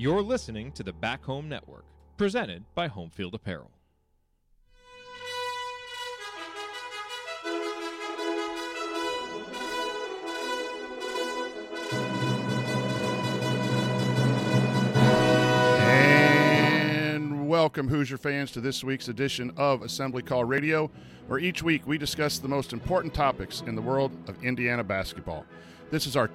You're listening to the Back Home Network, presented by Homefield Apparel. Welcome, Hoosier fans, to this week's edition of Assembly Call Radio, where each week we discuss the most important topics in the world of Indiana basketball. This is our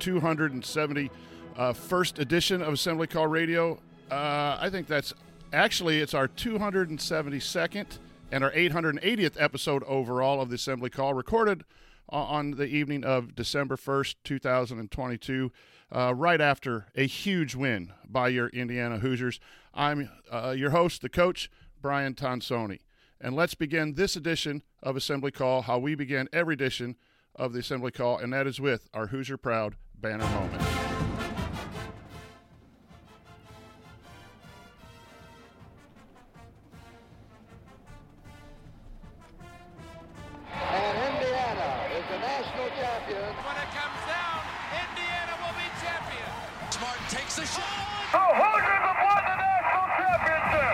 271st edition of Assembly Call Radio. I think it's our 272nd and our 880th episode overall of the Assembly Call, recorded on the evening of December 1st, 2022, right after a huge win by your Indiana Hoosiers. I'm your host, the coach, Brian Tonsoni. And let's begin this edition of Assembly Call, how we begin every edition of the Assembly Call, and that is with our Hoosier Proud banner moment. And Indiana is the national champion. When it comes down, Indiana will be champion. Smart takes the shot. The Hoosiers have won the national championship.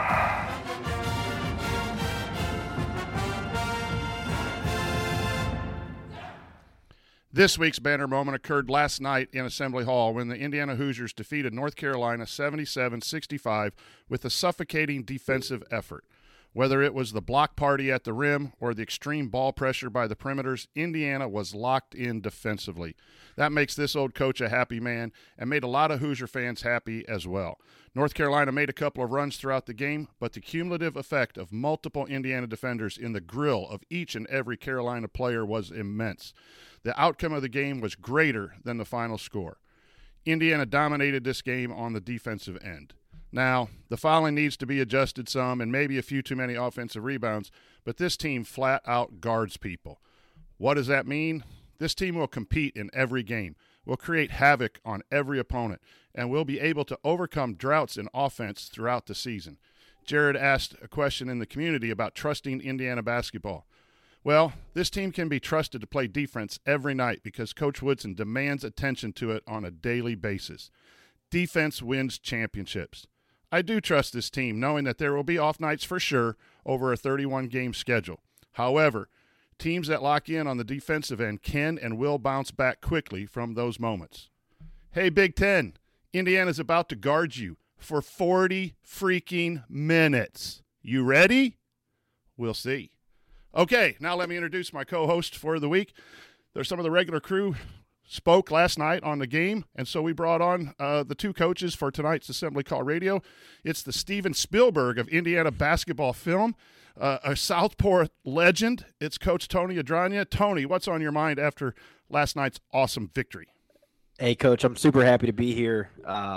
This week's banner moment occurred last night in Assembly Hall when the Indiana Hoosiers defeated North Carolina 77-65 with a suffocating defensive effort. Whether it was the block party at the rim or the extreme ball pressure by the perimeters, Indiana was locked in defensively. That makes this old coach a happy man and made a lot of Hoosier fans happy as well. North Carolina made a couple of runs throughout the game, but the cumulative effect of multiple Indiana defenders in the grill of each and every Carolina player was immense. The outcome of the game was greater than the final score. Indiana dominated this game on the defensive end. Now, the fouling needs to be adjusted some and maybe a few too many offensive rebounds, but this team flat out guards people. What does that mean? This team will compete in every game, will create havoc on every opponent, and will be able to overcome droughts in offense throughout the season. Jared asked a question in the community about trusting Indiana basketball. Well, this team can be trusted to play defense every night because Coach Woodson demands attention to it on a daily basis. Defense wins championships. I do trust this team, knowing that there will be off nights for sure over a 31-game schedule. However, teams that lock in on the defensive end can and will bounce back quickly from those moments. Hey, Big Ten, Indiana's about to guard you for 40 freaking minutes. You ready? We'll see. Okay, now let me introduce my co-host for the week. There's some of the regular crew spoke last night on the game, and so we brought on the two coaches for tonight's Assembly Call Radio. It's the Steven Spielberg of Indiana basketball film, a Southport legend. It's Coach Tony Adragna. Tony, what's on your mind after last night's awesome victory? Hey, Coach, I'm super happy to be here.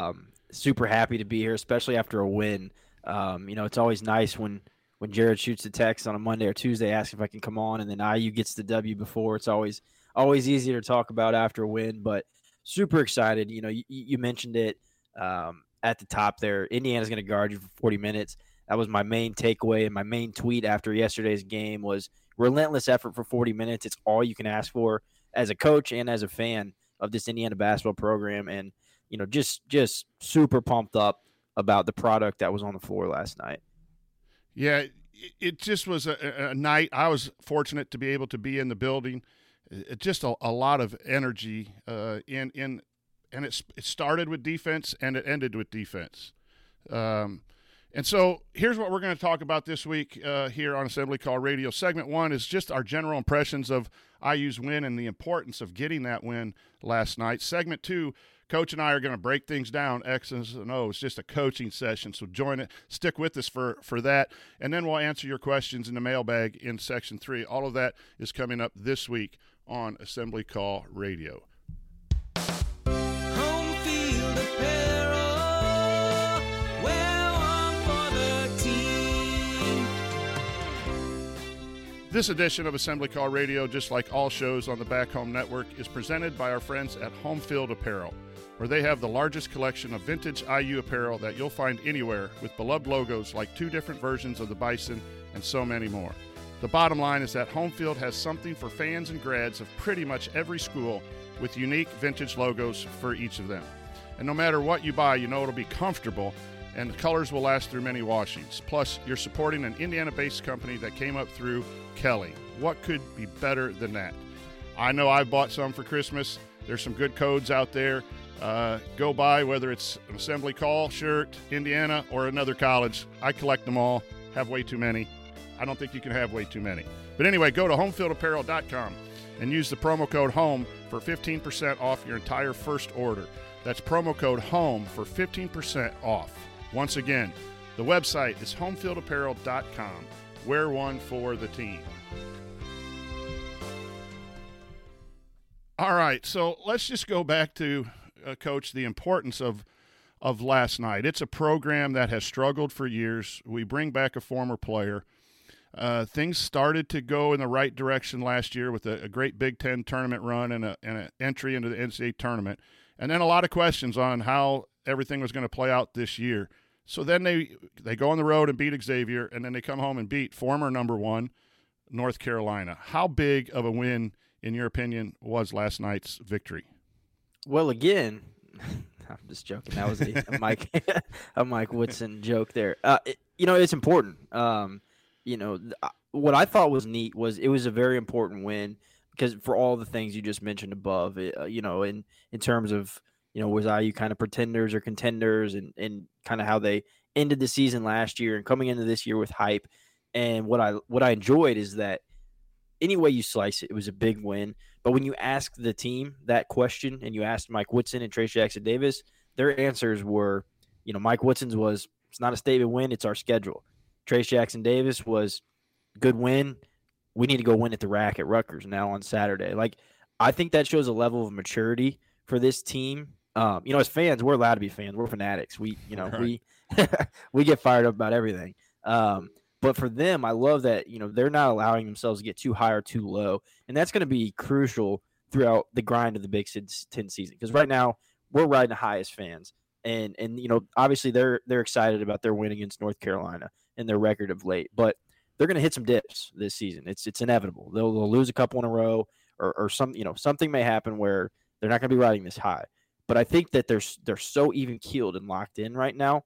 Especially after a win. It's always nice when Jared shoots a text on a Monday or Tuesday asking if I can come on, and then IU gets the W before. It's always easier to talk about after a win, but super excited. You know, you mentioned it at the top there. Indiana's going to guard you for 40 minutes. That was my main takeaway, and my main tweet after yesterday's game was relentless effort for 40 minutes. It's all you can ask for as a coach and as a fan of this Indiana basketball program, and just super pumped up about the product that was on the floor last night. Yeah, it just was a night. I was fortunate to be able to be in the building. Just a lot of energy and it started with defense and it ended with defense. And so here's what we're going to talk about this week here on Assembly Call Radio. Segment 1 is just our general impressions of IU's win and the importance of getting that win last night. Segment 2, Coach and I are going to break things down, X's and O's, just a coaching session. So join it. Stick with us for that. And then we'll answer your questions in the mailbag in Section 3. All of that is coming up this week on Assembly Call Radio. Homefield Apparel, wear one for the team. This edition of Assembly Call Radio, just like all shows on the Back Home Network, is presented by our friends at Homefield Apparel, where they have the largest collection of vintage IU apparel that you'll find anywhere, with beloved logos like 2 different versions of the Bison and so many more. The bottom line is that Homefield has something for fans and grads of pretty much every school, with unique vintage logos for each of them. And no matter what you buy, you know it'll be comfortable, and the colors will last through many washings. Plus, you're supporting an Indiana-based company that came up through Kelly. What could be better than that? I know I bought some for Christmas. There's some good codes out there. Go buy, whether it's an Assembly Call shirt, Indiana, or another college. I collect them all. Have way too many. I don't think you can have way too many. But anyway, go to homefieldapparel.com and use the promo code HOME for 15% off your entire first order. That's promo code HOME for 15% off. Once again, the website is homefieldapparel.com. Wear one for the team. All right, so let's just go back to, Coach, the importance of last night. It's a program that has struggled for years. We bring back a former player. Things started to go in the right direction last year with a great Big Ten tournament run and an entry into the NCAA tournament. And then a lot of questions on how everything was going to play out this year. So then they go on the road and beat Xavier, and then they come home and beat former number 1 North Carolina. How big of a win, in your opinion, was last night's victory? Well, again, I'm just joking. That was a Mike Woodson joke there. It's important. What I thought was neat was it was a very important win because for all the things you just mentioned above, in terms of, was IU kind of pretenders or contenders and kind of how they ended the season last year and coming into this year with hype. And what I enjoyed is that any way you slice it, it was a big win. But when you ask the team that question and you asked Mike Woodson and Trayce Jackson-Davis, their answers were, Mike Woodson's was, it's not a statement win, it's our schedule. Trayce Jackson-Davis was good win. We need to go win at the rack at Rutgers now on Saturday. I think that shows a level of maturity for this team. As fans, we're allowed to be fans. We're fanatics. We get fired up about everything. But for them, I love that, they're not allowing themselves to get too high or too low. And that's going to be crucial throughout the grind of the Big Ten season. Because right now, we're riding the high as fans. And obviously they're excited about their win against North Carolina and their record of late. But they're going to hit some dips this season. It's inevitable. They'll lose a couple in a row or something may happen where they're not going to be riding this high. But I think that they're so even keeled and locked in right now,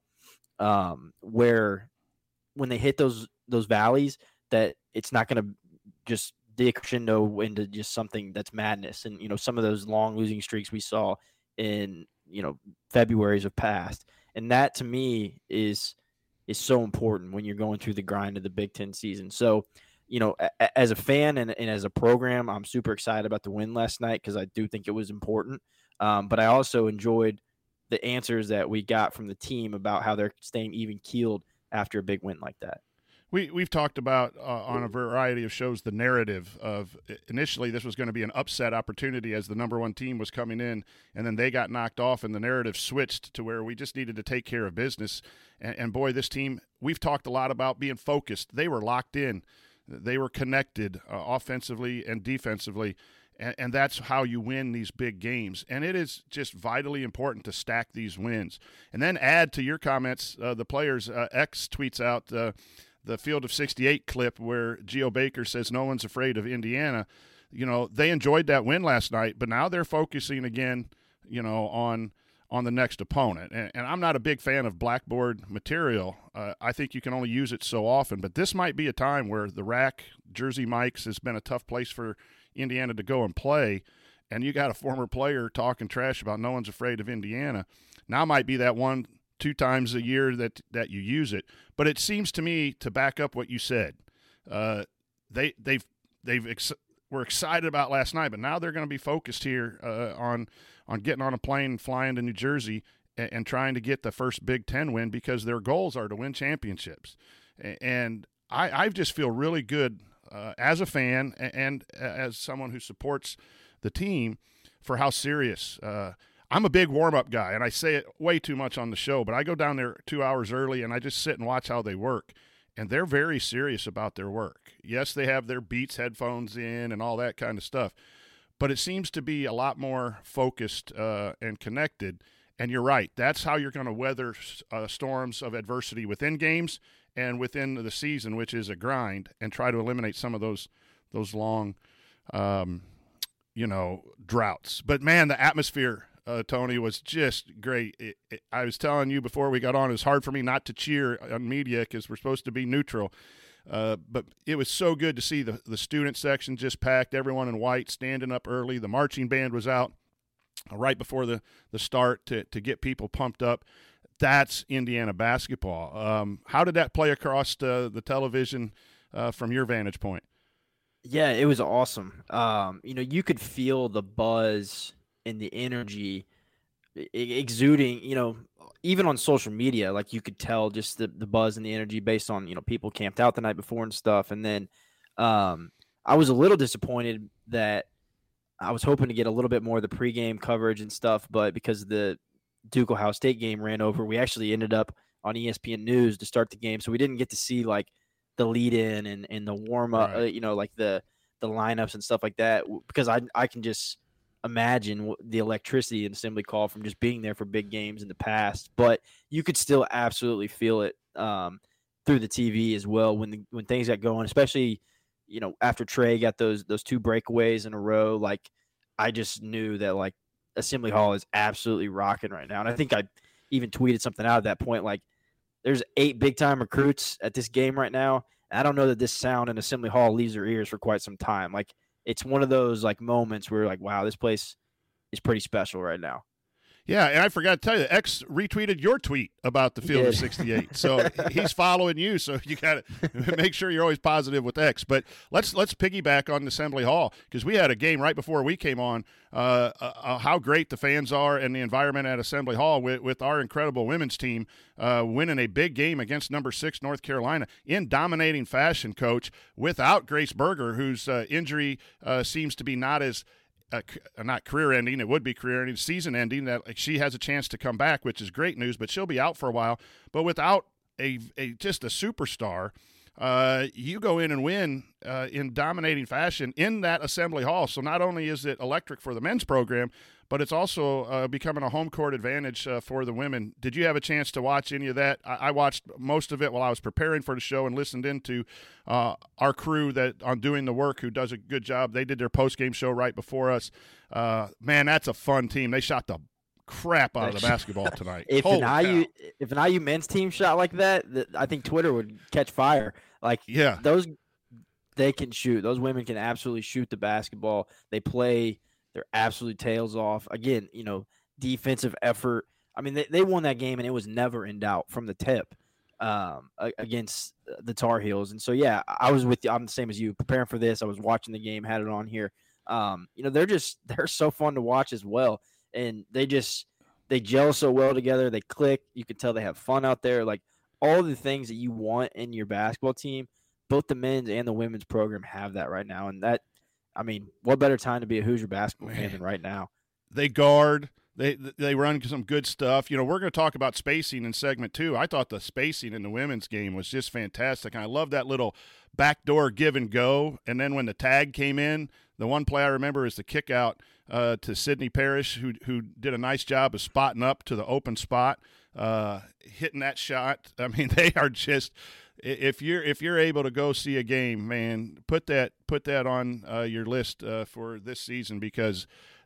where when they hit those valleys, that it's not going to just crescendo into just something that's madness. And some of those long losing streaks we saw in February's of past, and that to me is so important when you're going through the grind of the Big Ten season. So, as a fan and as a program, I'm super excited about the win last night because I do think it was important. But I also enjoyed the answers that we got from the team about how they're staying even keeled after a big win like that. We've talked about on a variety of shows the narrative of initially this was going to be an upset opportunity as the number 1 team was coming in, and then they got knocked off, and the narrative switched to where we just needed to take care of business. And boy, this team, we've talked a lot about being focused. They were locked in. They were connected offensively and defensively, and that's how you win these big games. And it is just vitally important to stack these wins. And then add to your comments, the players, X tweets out the Field of 68 clip where Geo Baker says no one's afraid of Indiana. They enjoyed that win last night, but now they're focusing again, on the next opponent. And I'm not a big fan of blackboard material. I think you can only use it so often, but this might be a time where the rack, Jersey Mike's, has been a tough place for Indiana to go and play, and you got a former player talking trash about no one's afraid of Indiana. Now might be that 1-2 times a year that you use it. But it seems to me to back up what you said. They were excited about last night, but now they're going to be focused here on getting on a plane and flying to New Jersey and trying to get the first Big Ten win because their goals are to win championships. And I just feel really good as a fan and as someone who supports the team for how serious. I'm a big warm-up guy, and I say it way too much on the show, but I go down there 2 hours early, and I just sit and watch how they work. And they're very serious about their work. Yes, they have their Beats headphones in and all that kind of stuff, but it seems to be a lot more focused and connected. And you're right. That's how you're going to weather storms of adversity within games and within the season, which is a grind, and try to eliminate some of those long droughts. But, man, the atmosphere Tony, was just great. I was telling you before we got on, it was hard for me not to cheer on media because we're supposed to be neutral. But it was so good to see the student section just packed, everyone in white standing up early. The marching band was out right before the start to get people pumped up. That's Indiana basketball. How did that play across the television from your vantage point? Yeah, it was awesome. You could feel the buzz and the energy exuding, even on social media. Like, you could tell just the buzz and the energy based on, people camped out the night before and stuff. And then I was a little disappointed that I was hoping to get a little bit more of the pregame coverage and stuff, but because the Duke Ohio State game ran over, we actually ended up on ESPN News to start the game. So we didn't get to see like the lead in and the warm up, right. Like the lineups and stuff like that, because I can just imagine the electricity in Assembly Call from just being there for big games in the past. But you could still absolutely feel it through the TV as well when things got going, especially after Trey got those two breakaways in a row. Like, I just knew that like Assembly Hall is absolutely rocking right now. And I think I even tweeted something out at that point, like, there's 8 big-time recruits at this game right now. And I don't know that this sound in Assembly Hall leaves their ears for quite some time. Like, it's one of those like moments where you're like, wow, this place is pretty special right now. Yeah, and I forgot to tell you, X retweeted your tweet about the Field of 68. So he's following you, so you got to make sure you're always positive with X. But let's piggyback on Assembly Hall, because we had a game right before we came on, how great the fans are and the environment at Assembly Hall with our incredible women's team winning a big game against number 6 North Carolina in dominating fashion, Coach, without Grace Berger, whose injury seems to be not as not career-ending, it would be career-ending, season-ending, that like, she has a chance to come back, which is great news, but she'll be out for a while. But without just a superstar, you go in and win in dominating fashion in that Assembly Hall. So not only is it electric for the men's program, but it's also becoming a home court advantage for the women. Did you have a chance to watch any of that? I watched most of it while I was preparing for the show and listened into our crew that on doing the work, who does a good job. They did their post-game show right before us. Man, that's a fun team. They shot the crap out of the basketball tonight. If an IU men's team shot like that, I think Twitter would catch fire. Like, yeah, they can shoot. Those women can absolutely shoot the basketball. They play their absolute tails off. Again, defensive effort. I mean, they won that game, and it was never in doubt from the tip against the Tar Heels. And so, yeah, I was with you. I'm the same as you. Preparing for this, I was watching the game, had it on here. They're so fun to watch as well. And they gel so well together. They click. You can tell they have fun out there. Like, all the things that you want in your basketball team, both the men's and the women's program have that right now. And that, I mean, what better time to be a Hoosier basketball fan than right now? They guard. They run some good stuff. We're going to talk about spacing in segment 2. I thought the spacing in the women's game was just fantastic. And I love that little backdoor give and go. And then when the tag came in, the one play I remember is the kick out to Sydney Parrish, who did a nice job of spotting up to the open spot, hitting that shot. I mean, they are just – if you're able to go see a game, man, put that on your list for this season, because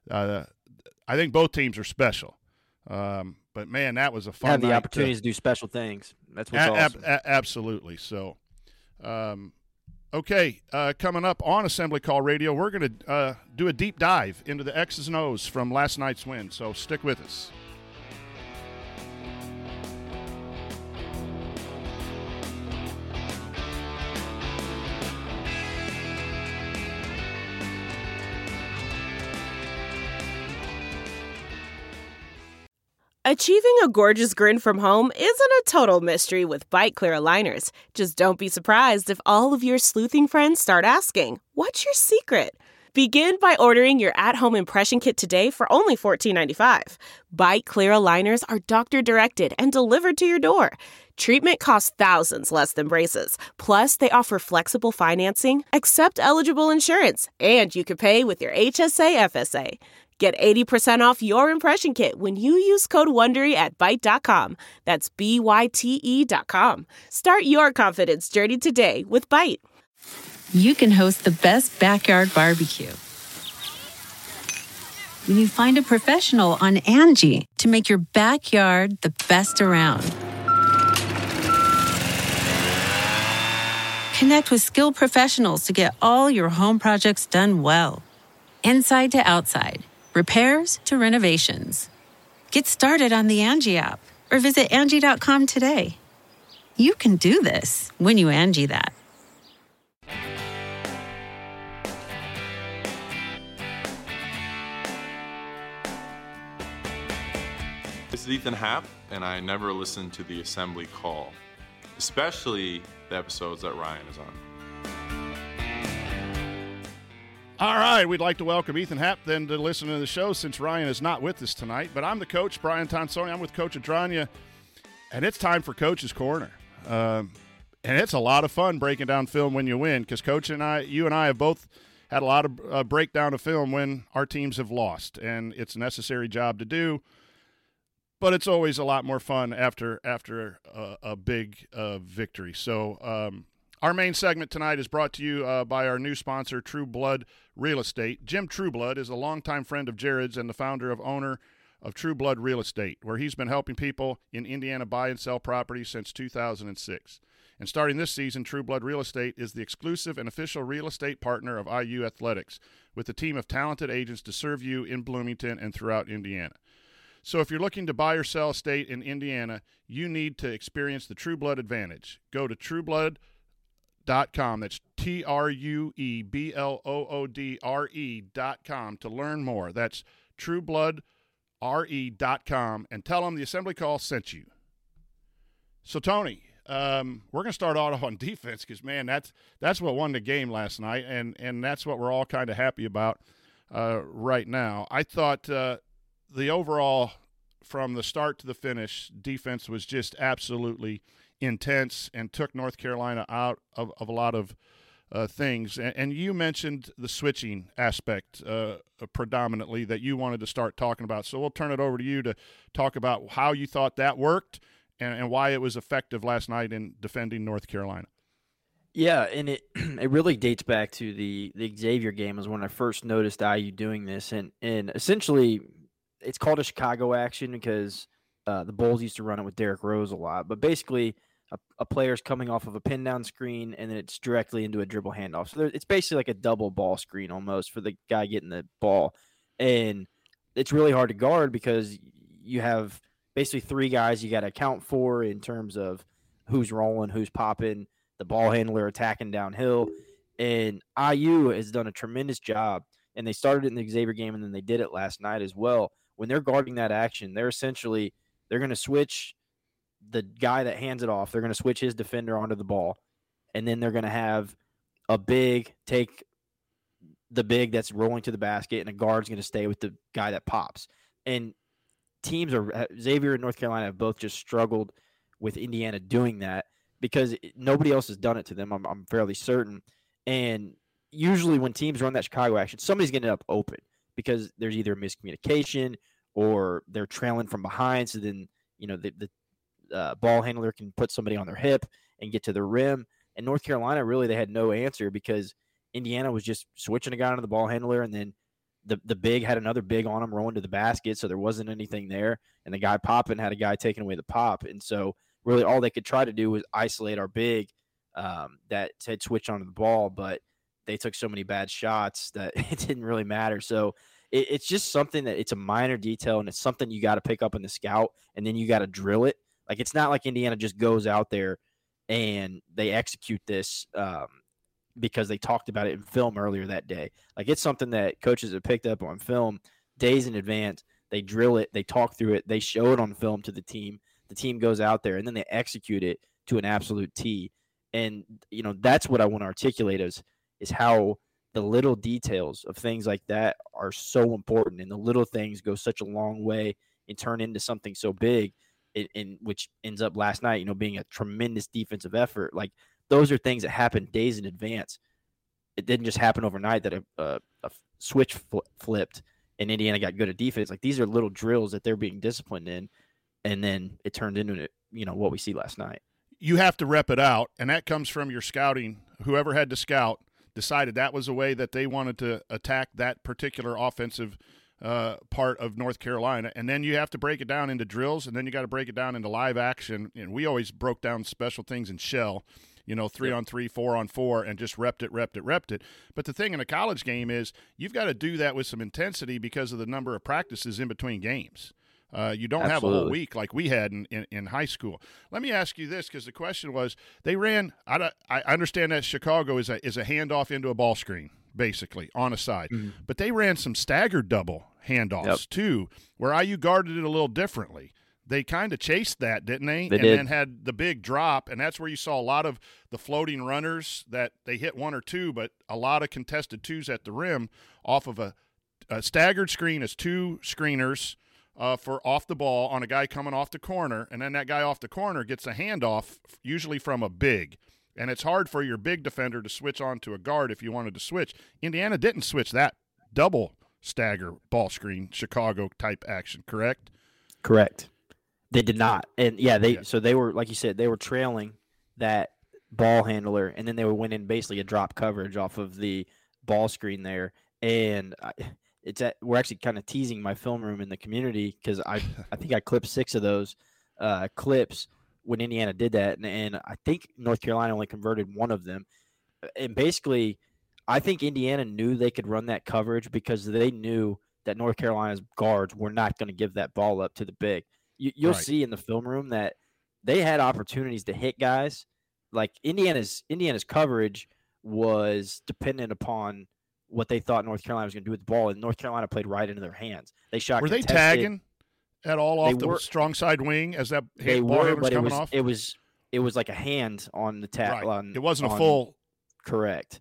I think both teams are special. But man, that was a fun. Have the night opportunities to do special things. That's what's awesome. Absolutely. So, okay, coming up on Assembly Call Radio, we're going to do a deep dive into the X's and O's from last night's win. So stick with us. Achieving a gorgeous grin from home isn't a total mystery with Byte Clear aligners. Just don't be surprised if all of your sleuthing friends start asking, "What's your secret?" Begin by ordering your at-home impression kit today for only $14.95. Byte Clear aligners are doctor-directed and delivered to your door. Treatment costs thousands less than braces. Plus, they offer flexible financing, accept eligible insurance, and you can pay with your HSA FSA. Get 80% off your impression kit when you use code WONDERY at Byte.com. That's BYTE.com. Start your confidence journey today with Byte. You can host the best backyard barbecue when you find a professional on Angie to make your backyard the best around. Connect with skilled professionals to get all your home projects done well. Inside to outside, repairs to renovations. Get started on the Angie app or visit Angie.com today. You can do this when you Angie that. This is Ethan Happ, and I never listen to the assembly call, especially the episodes that Ryan is on. All right, we'd like to welcome Ethan Happ then to listen to the show since Ryan is not with us tonight. But I'm the coach, Brian Tonsoni. I'm with Coach Adranya, and it's time for Coach's Corner. And it's a lot of fun breaking down film when you win, because Coach and you and I have both had a lot of breakdown of film when our teams have lost, and it's a necessary job to do. But it's always a lot more fun after a big victory. So our main segment tonight is brought to you by our new sponsor, True Blood Real Estate. Jim Trueblood is a longtime friend of Jared's and the owner of True Blood Real Estate, where he's been helping people in Indiana buy and sell properties since 2006. And starting this season, True Blood Real Estate is the exclusive and official real estate partner of IU Athletics, with a team of talented agents to serve you in Bloomington and throughout Indiana. So if you're looking to buy or sell estate in Indiana, you need to experience the True Blood advantage. Go to trueblood.com. That's TrueBloodRE.com to learn more. That's truebloodre.com, and tell them the assembly call sent you. So, Tony, we're going to start off on defense because, man, that's what won the game last night, and that's what we're all kind of happy about right now. I thought the overall, from the start to the finish, defense was just absolutely intense and took North Carolina out of a lot of things. And you mentioned the switching aspect predominantly that you wanted to start talking about. So we'll turn it over to you to talk about how you thought that worked and why it was effective last night in defending North Carolina. Yeah, and it really dates back to the Xavier game was when I first noticed IU doing this. And essentially – it's called a Chicago action because the Bulls used to run it with Derrick Rose a lot. But basically, a player's coming off of a pin-down screen, and then it's directly into a dribble handoff. So it's basically like a double ball screen almost for the guy getting the ball. And it's really hard to guard because you have basically three guys you got to account for in terms of who's rolling, who's popping, the ball handler attacking downhill. And IU has done a tremendous job. And they started it in the Xavier game, and then they did it last night as well. When they're guarding that action, they're going to switch the guy that hands it off. They're going to switch his defender onto the ball, and then they're going to have a big take the big that's rolling to the basket, and a guard's going to stay with the guy that pops. And Xavier and North Carolina have both just struggled with Indiana doing that because nobody else has done it to them, I'm fairly certain. And usually when teams run that Chicago action, somebody's going to end up open because there's either miscommunication or they're trailing from behind. So then, the ball handler can put somebody on their hip and get to the rim. And North Carolina, really, they had no answer because Indiana was just switching a guy onto the ball handler, and then the big had another big on him rolling to the basket, so there wasn't anything there. And the guy popping had a guy taking away the pop. And so really all they could try to do was isolate our big that had switched onto the ball, but they took so many bad shots that it didn't really matter. So it's just something that it's a minor detail, and it's something you got to pick up in the scout, and then you got to drill it. Like, it's not like Indiana just goes out there and they execute this because they talked about it in film earlier that day. Like, it's something that coaches have picked up on film days in advance. They drill it, they talk through it, they show it on film to the team. The team goes out there, and then they execute it to an absolute T. And, that's what I want to articulate is how the little details of things like that are so important, and the little things go such a long way and turn into something so big, in which ends up last night, being a tremendous defensive effort. Like, those are things that happen days in advance. It didn't just happen overnight that a switch flipped and Indiana got good at defense. Like, these are little drills that they're being disciplined in, and then it turned into, what we see last night. You have to rep it out, and that comes from your scouting. Whoever had to scout decided that was a way that they wanted to attack that particular offensive part of North Carolina. And then you have to break it down into drills, and then you got to break it down into live action. And we always broke down special things in shell, 3-on-3, 4-on-4, and just repped it. But the thing in a college game is you've got to do that with some intensity because of the number of practices in between games. You don't have a whole week like we had in high school. Let me ask you this, because the question was, they ran – I understand that Chicago is a handoff into a ball screen, basically, on a side. Mm-hmm. But they ran some staggered double handoffs, too, where IU guarded it a little differently. They kind of chased that, didn't they? They did. Then had the big drop, and that's where you saw a lot of the floating runners that they hit one or two, but a lot of contested twos at the rim off of a staggered screen as two screeners for off the ball on a guy coming off the corner, and then that guy off the corner gets a handoff, usually from a big. And it's hard for your big defender to switch on to a guard if you wanted to switch. Indiana didn't switch that double stagger ball screen Chicago-type action, correct? Correct. They did not. And, so they were, like you said, they were trailing that ball handler, and then they would win in basically a drop coverage off of the ball screen there. And we're actually kind of teasing my film room in the community because I think I clipped 6 of those clips when Indiana did that, and I think North Carolina only converted one of them. And basically, I think Indiana knew they could run that coverage because they knew that North Carolina's guards were not going to give that ball up to the big. You'll see in the film room that they had opportunities to hit guys. Like Indiana's coverage was dependent upon what they thought North Carolina was going to do with the ball, and North Carolina played right into their hands. They shot. Were contested. They tagging at all off the strong side wing as that ball handler was coming off? It was like a hand on the tackle. Right. It wasn't a full. Correct.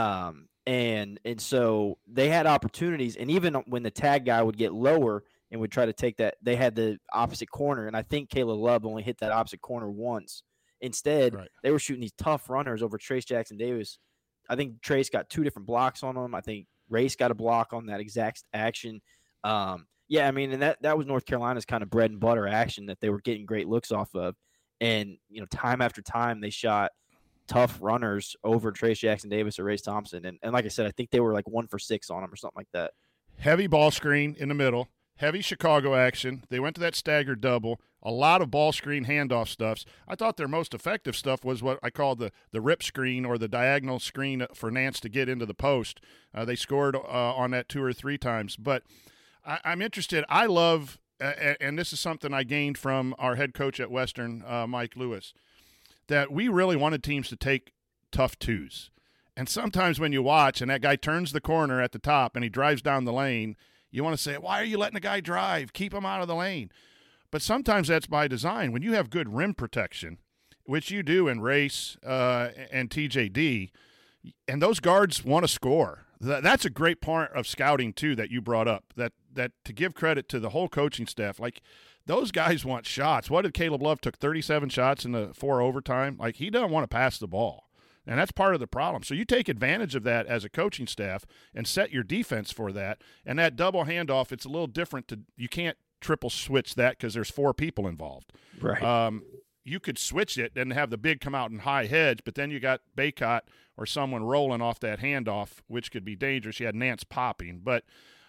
And so they had opportunities, and even when the tag guy would get lower and would try to take that, they had the opposite corner, and I think Caleb Love only hit that opposite corner once. Instead, they were shooting these tough runners over Trace Jackson Davis. I think Trace got 2 different blocks on him. I think Race got a block on that exact action. And that was North Carolina's kind of bread and butter action that they were getting great looks off of. And, time after time, they shot tough runners over Trace Jackson Davis or Race Thompson. And like I said, I think they were like 1 for 6 on them or something like that. Heavy ball screen in the middle, heavy Chicago action. They went to that staggered double, a lot of ball screen handoff stuffs. I thought their most effective stuff was what I call the rip screen or the diagonal screen for Nance to get into the post. They scored on that 2 or 3 times. But I'm interested. I love, and this is something I gained from our head coach at Western, Mike Lewis, that we really wanted teams to take tough twos. And sometimes when you watch and that guy turns the corner at the top and he drives down the lane, you want to say, why are you letting the guy drive? Keep him out of the lane. But sometimes that's by design. When you have good rim protection, which you do in Race and TJD, and those guards want to score. That's a great part of scouting, too, that you brought up, that to give credit to the whole coaching staff. Like, those guys want shots. What did Caleb Love took 37 shots in the 4 overtime? Like, he doesn't want to pass the ball. And that's part of the problem. So you take advantage of that as a coaching staff and set your defense for that. And that double handoff, it's a little different. You can't triple switch that because there's 4 people involved. Right. You could switch it and have the big come out in high hedge, but then you got Baycott or someone rolling off that handoff, which could be dangerous. You had Nance popping. But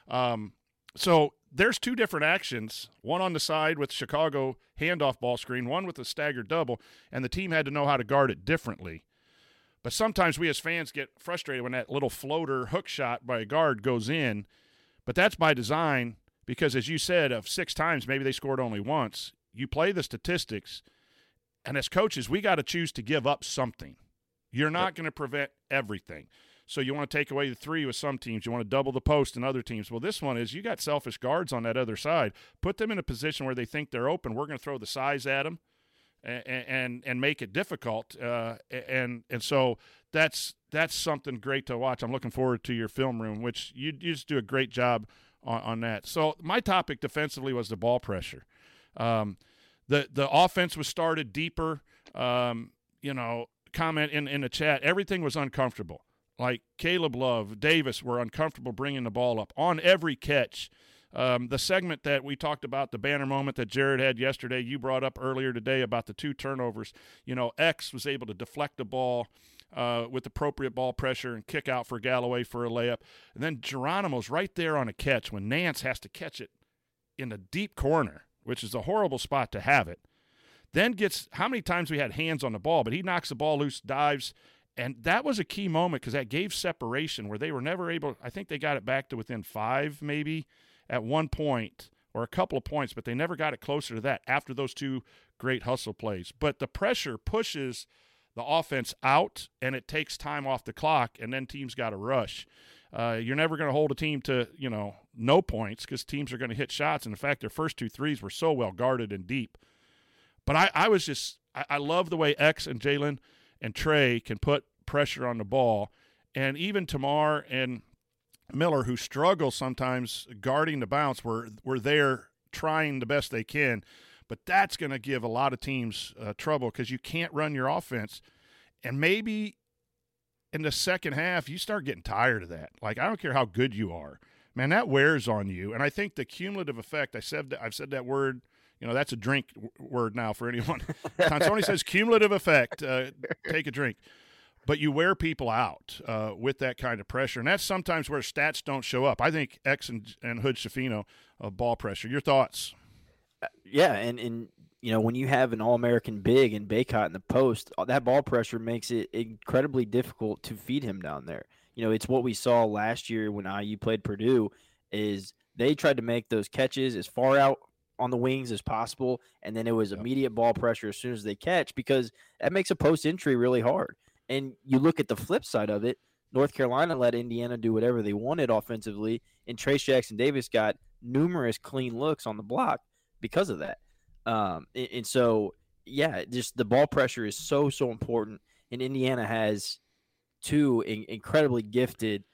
so there's 2 different actions, one on the side with Chicago handoff ball screen, one with a staggered double, and the team had to know how to guard it differently. But sometimes we as fans get frustrated when that little floater hook shot by a guard goes in. But that's by design because, as you said, of 6 times, maybe they scored only once. You play the statistics, and as coaches, we got to choose to give up something. You're not going to prevent everything. So you want to take away the 3 with some teams. You want to double the post in other teams. Well, this one is you got selfish guards on that other side. Put them in a position where they think they're open. We're going to throw the size at them. And make it difficult, and so that's something great to watch. I'm looking forward to your film room, which you just do a great job on that. So my topic defensively was the ball pressure. The offense was started deeper. Comment in the chat. Everything was uncomfortable. Like Caleb Love, Davis were uncomfortable bringing the ball up on every catch. The segment that we talked about, the banner moment that Jared had yesterday, you brought up earlier today about the 2 turnovers. X was able to deflect the ball. with appropriate ball pressure and kick out for Galloway for a layup. And then Geronimo's right there on a catch when Nance has to catch it in the deep corner, which is a horrible spot to have it. Then gets how many times we had hands on the ball, but he knocks the ball loose, dives, and that was a key moment because that gave separation where they were never able – I think they got it back to within 5 maybe at one point or a couple of points, but they never got it closer to that after those 2 great hustle plays. But the pressure pushes the offense out, and it takes time off the clock, and then teams got to rush. You're never going to hold a team to, no points because teams are going to hit shots. And in fact, their first 2 threes were so well guarded and deep. But I love the way X and Jalen and Trey can put pressure on the ball. And even Tamar and Miller, who struggle sometimes guarding the bounce, were there trying the best they can. But that's going to give a lot of teams trouble because you can't run your offense. And maybe in the second half, you start getting tired of that. Like, I don't care how good you are. Man, that wears on you. And I think the cumulative effect, I've said that word, that's a drink word now for anyone. Tony says cumulative effect, take a drink. But you wear people out with that kind of pressure. And that's sometimes where stats don't show up. I think X and Hood Schifino ball pressure. Your thoughts? Yeah, and when you have an All-American big and Baycott in the post, that ball pressure makes it incredibly difficult to feed him down there. It's what we saw last year when IU played Purdue is they tried to make those catches as far out on the wings as possible, and then it was immediate ball pressure as soon as they catch because that makes a post entry really hard. And you look at the flip side of it, North Carolina let Indiana do whatever they wanted offensively, and Trace Jackson Davis got numerous clean looks on the block because of that. And so, yeah, just the ball pressure is so important, and Indiana has 2 incredibly gifted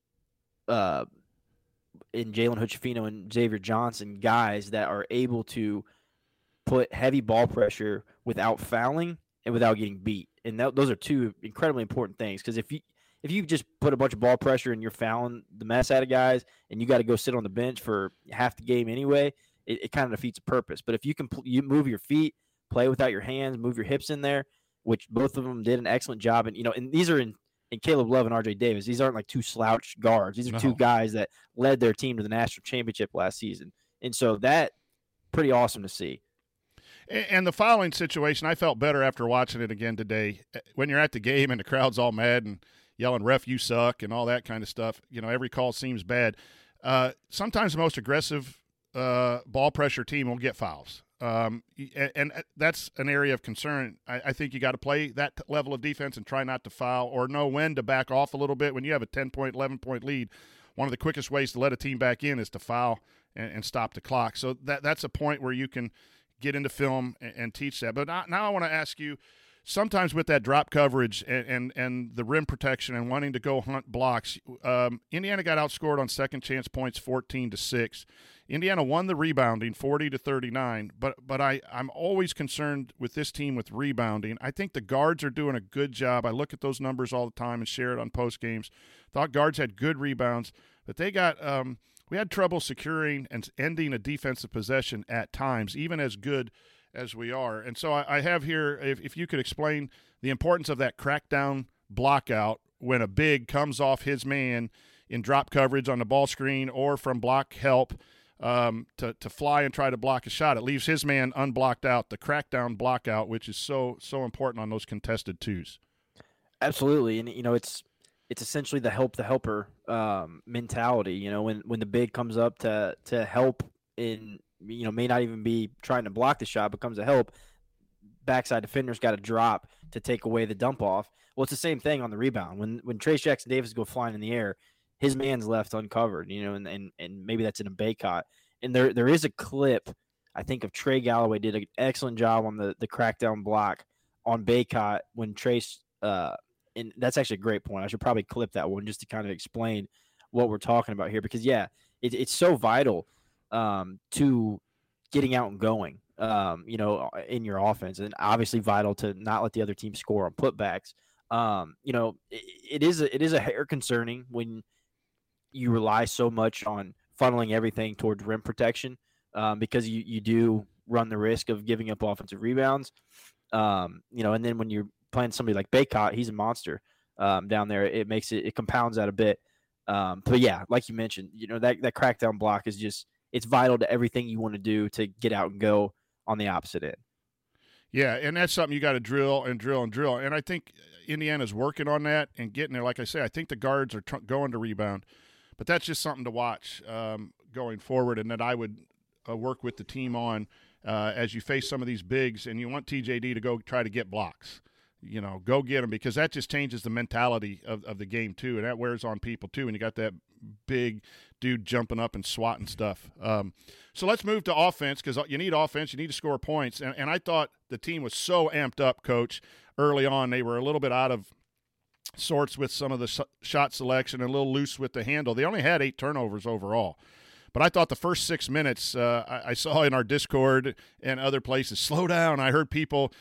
in Jalen Hood-Schifino and Xavier Johnson guys that are able to put heavy ball pressure without fouling and without getting beat. And those are 2 incredibly important things because if you just put a bunch of ball pressure and you're fouling the mess out of guys and you got to go sit on the bench for half the game anyway, it kind of defeats the purpose. But if you can you move your feet, play without your hands, move your hips in there, which both of them did an excellent job. And, and these are in Caleb Love and RJ Davis. These aren't like 2 slouch guards. These are 2 guys that led their team to the national championship last season. And so that pretty awesome to see. And the fouling situation, I felt better after watching it again today. When you're at the game and the crowd's all mad and yelling, "Ref, you suck," and all that kind of stuff, every call seems bad. Sometimes the most aggressive ball pressure team will get fouls. And that's an area of concern. I think you got to play that level of defense and try not to foul or know when to back off a little bit. When you have a 10-point, 11-point lead, one of the quickest ways to let a team back in is to foul and stop the clock. So that's a point where you can get into film and teach that. But now I want to ask you, sometimes with that drop coverage and the rim protection and wanting to go hunt blocks, Indiana got outscored on second chance points 14-6. Indiana won the rebounding 40-39, but I'm always concerned with this team with rebounding. I think the guards are doing a good job. I look at those numbers all the time and share it on post games. Thought guards had good rebounds, but they got we had trouble securing and ending a defensive possession at times, even as good as we are. And so I have here, if you could explain the importance of that crackdown blockout when a big comes off his man in drop coverage on the ball screen or from block help to fly and try to block a shot. It leaves his man unblocked out, the crackdown blockout, which is so important on those contested 2s. Absolutely. And, it's essentially the help the helper mentality. When the big comes up to help in, may not even be trying to block the shot, but comes to help, backside defender's got to drop to take away the dump off. Well, it's the same thing on the rebound. When Trace Jackson Davis go flying in the air, his man's left uncovered, and maybe that's in a Baycott. And there is a clip, I think, of Trey Galloway did an excellent job on the crackdown block on Baycott when Trace and that's actually a great point. I should probably clip that one just to kind of explain what we're talking about here because, yeah, it's so vital to getting out and going, in your offense, and obviously vital to not let the other team score on putbacks. It is a hair concerning when you rely so much on funneling everything towards rim protection because you do run the risk of giving up offensive rebounds. And then when you're playing somebody like Baycott, he's a monster. down there. It compounds that a bit. But yeah, like you mentioned, that crackdown block is just, it's vital to everything you want to do to get out and go on the opposite end. Yeah, and that's something you got to drill and drill and drill. And I think Indiana's working on that and getting there. Like I say, I think the guards are going to rebound. But that's just something to watch going forward, and that I would work with the team on as you face some of these bigs, and you want TJD to go try to get blocks. Go get them, because that just changes the mentality of the game too, and that wears on people too when you got that big dude jumping up and swatting stuff. So let's move to offense, because you need offense. You need to score points. And I thought the team was so amped up, Coach, early on. They were a little bit out of sorts with some of the shot selection and a little loose with the handle. They only had 8 turnovers overall. But I thought the first 6 minutes, I saw in our Discord and other places, slow down. I heard people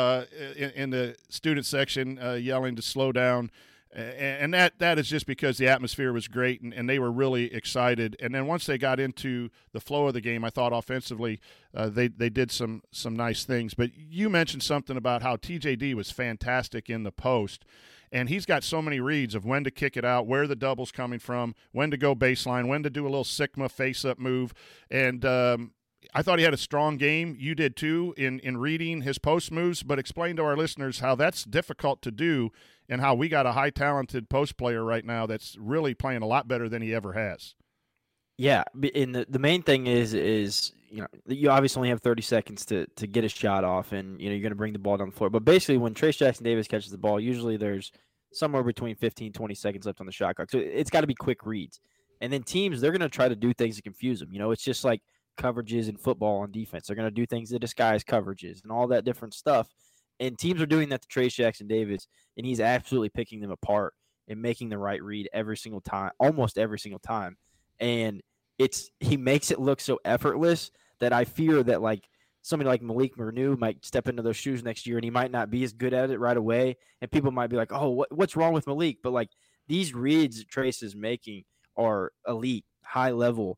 in the student section yelling to slow down. And that is just because the atmosphere was great, and they were really excited. And then once they got into the flow of the game, I thought offensively they did some nice things. But you mentioned something about how TJD was fantastic in the post. And he's got so many reads of when to kick it out, where the double's coming from, when to go baseline, when to do a little Sigma face-up move. And I thought he had a strong game. You did too in reading his post moves. But explain to our listeners how that's difficult to do and how we got a high-talented post player right now that's really playing a lot better than he ever has. Yeah, and the main thing is you obviously only have 30 seconds to get a shot off, and you're going to bring the ball down the floor. But basically, when Trayce Jackson-Davis catches the ball, usually there's somewhere between 15, 20 seconds left on the shot clock. So it's got to be quick reads. And then teams, they're going to try to do things to confuse them. It's just like coverages in football on defense. They're going to do things to disguise coverages and all that different stuff. And teams are doing that to Trayce Jackson-Davis, and he's absolutely picking them apart and making the right read every single time, almost every single time. And he makes it look so effortless that I fear that like somebody like Malik Manu might step into those shoes next year, and he might not be as good at it right away. And people might be like, oh, what's wrong with Malik? But like these reads Trayce is making are elite, high level,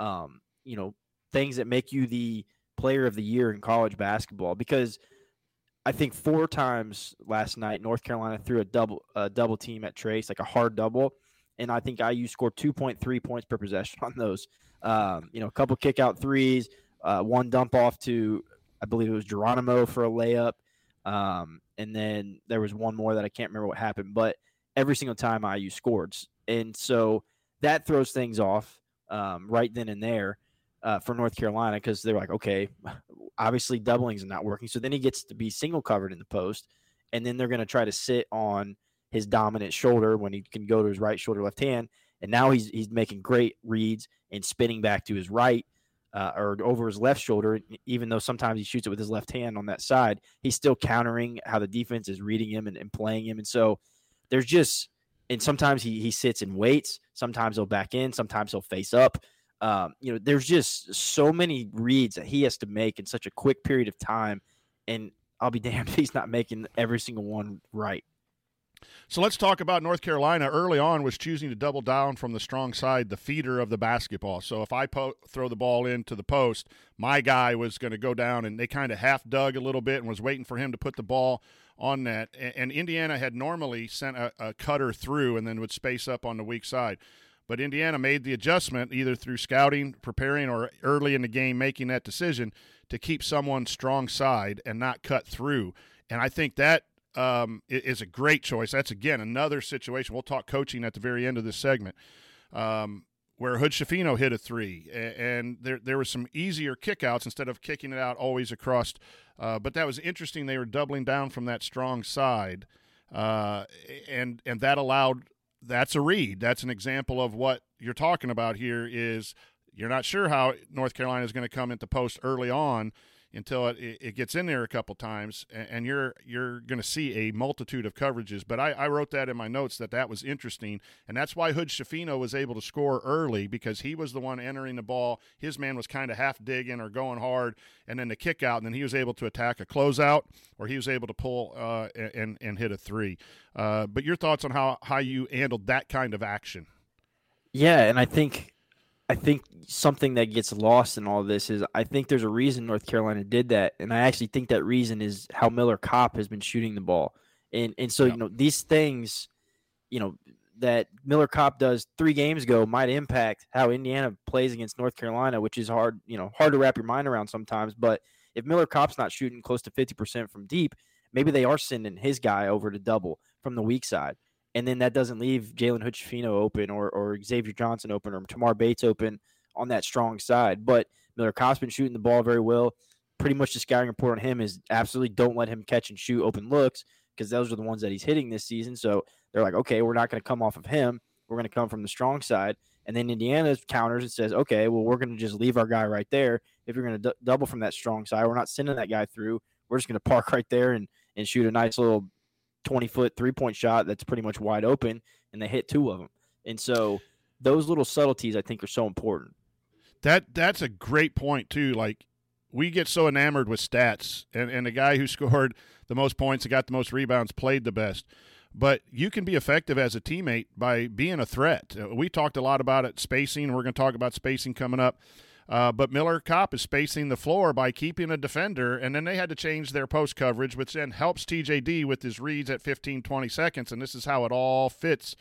things that make you the player of the year in college basketball. Because I think 4 times last night, North Carolina threw a double team at Trayce, like a hard double. And I think IU scored 2.3 points per possession on those. A couple kick out threes, one dump off to, I believe it was Geronimo for a layup. And then there was one more that I can't remember what happened, but every single time IU scored. And so that throws things off right then and there for North Carolina, because they're like, okay, obviously doubling is not working. So then he gets to be single covered in the post, and then they're going to try to sit on his dominant shoulder when he can go to his right shoulder, left hand. And now he's making great reads and spinning back to his right or over his left shoulder. Even though sometimes he shoots it with his left hand on that side, he's still countering how the defense is reading him and playing him. And so there's just, and sometimes he sits and waits. Sometimes he'll back in. Sometimes he'll face up. There's just so many reads that he has to make in such a quick period of time. And I'll be damned if he's not making every single one right. So let's talk about North Carolina. Early on was choosing to double down from the strong side, the feeder of the basketball. So if I throw the ball into the post, my guy was going to go down, and they kind of half dug a little bit and was waiting for him to put the ball on net. And Indiana had normally sent a cutter through and then would space up on the weak side. But Indiana made the adjustment either through scouting, preparing, or early in the game making that decision to keep someone strong side and not cut through. And I think that is a great choice. That's, again, another situation. We'll talk coaching at the very end of this segment where Hood Schifino hit a three, and there were some easier kickouts instead of kicking it out always across. But that was interesting. They were doubling down from that strong side, and that allowed – that's a read. That's an example of what you're talking about here is you're not sure how North Carolina is going to come into post early on until it gets in there a couple times, and you're going to see a multitude of coverages. But I wrote that in my notes that was interesting, and that's why Hood Schifino was able to score early, because he was the one entering the ball. His man was kind of half digging or going hard, and then the kick out, and then he was able to attack a closeout, or he was able to pull and hit a three. But your thoughts on how you handled that kind of action? Yeah, and I think something that gets lost in all this is I think there's a reason North Carolina did that, and I actually think that reason is how Miller Kopp has been shooting the ball. And so, these things, that Miller Kopp does 3 games ago might impact how Indiana plays against North Carolina, which is hard to wrap your mind around sometimes. But if Miller Kopp's not shooting close to 50% from deep, maybe they are sending his guy over to double from the weak side. And then that doesn't leave Jalen Hood-Schifino open or Xavier Johnson open or Tamar Bates open on that strong side. But Miller Kopp's been shooting the ball very well. Pretty much the scouting report on him is absolutely don't let him catch and shoot open looks, because those are the ones that he's hitting this season. So they're like, okay, we're not going to come off of him. We're going to come from the strong side. And then Indiana counters and says, okay, well, we're going to just leave our guy right there. If you're going to double from that strong side, we're not sending that guy through. We're just going to park right there and shoot a nice little 20-foot three-point shot that's pretty much wide open, and they hit 2 of them. And so those little subtleties I think are so important. That's a great point, too. Like, we get so enamored with stats, and the guy who scored the most points and got the most rebounds played the best. But you can be effective as a teammate by being a threat. We talked a lot about it, spacing. We're going to talk about spacing coming up. But Miller Kopp is spacing the floor by keeping a defender, and then they had to change their post coverage, which then helps TJD with his reads at 15, 20 seconds, and this is how it all fits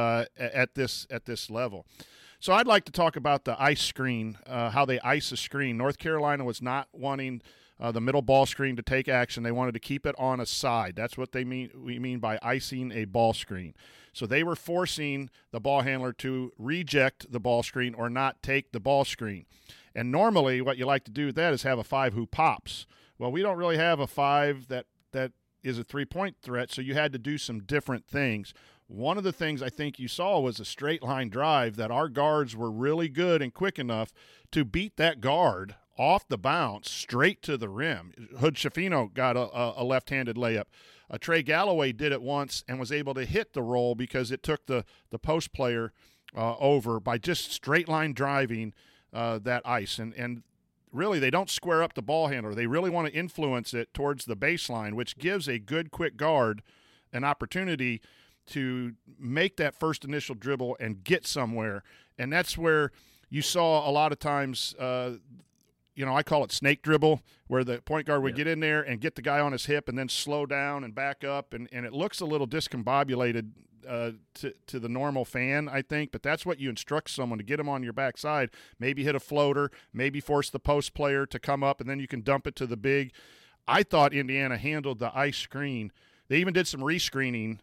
at this level. So I'd like to talk about the ice screen, how they ice a screen. North Carolina was not wanting the middle ball screen to take action. They wanted to keep it on a side. That's what we mean by icing a ball screen. So they were forcing the ball handler to reject the ball screen or not take the ball screen. And normally what you like to do with that is have a 5 who pops. Well, we don't really have a 5 that is a three-point threat, so you had to do some different things. One of the things I think you saw was a straight line drive that our guards were really good and quick enough to beat that guard off the bounce straight to the rim. Hood-Schifino got a left-handed layup. Trey Galloway did it once and was able to hit the roll because it took the post player over by just straight line driving that ice. And really, they don't square up the ball handler. They really want to influence it towards the baseline, which gives a good quick guard an opportunity to make that first initial dribble and get somewhere. And that's where you saw a lot of times I call it snake dribble, where the point guard would get in there and get the guy on his hip and then slow down and back up. And it looks a little discombobulated to the normal fan, I think. But that's what you instruct someone to get them on your backside. Maybe hit a floater, maybe force the post player to come up, and then you can dump it to the big. I thought Indiana handled the ice screen. They even did some rescreening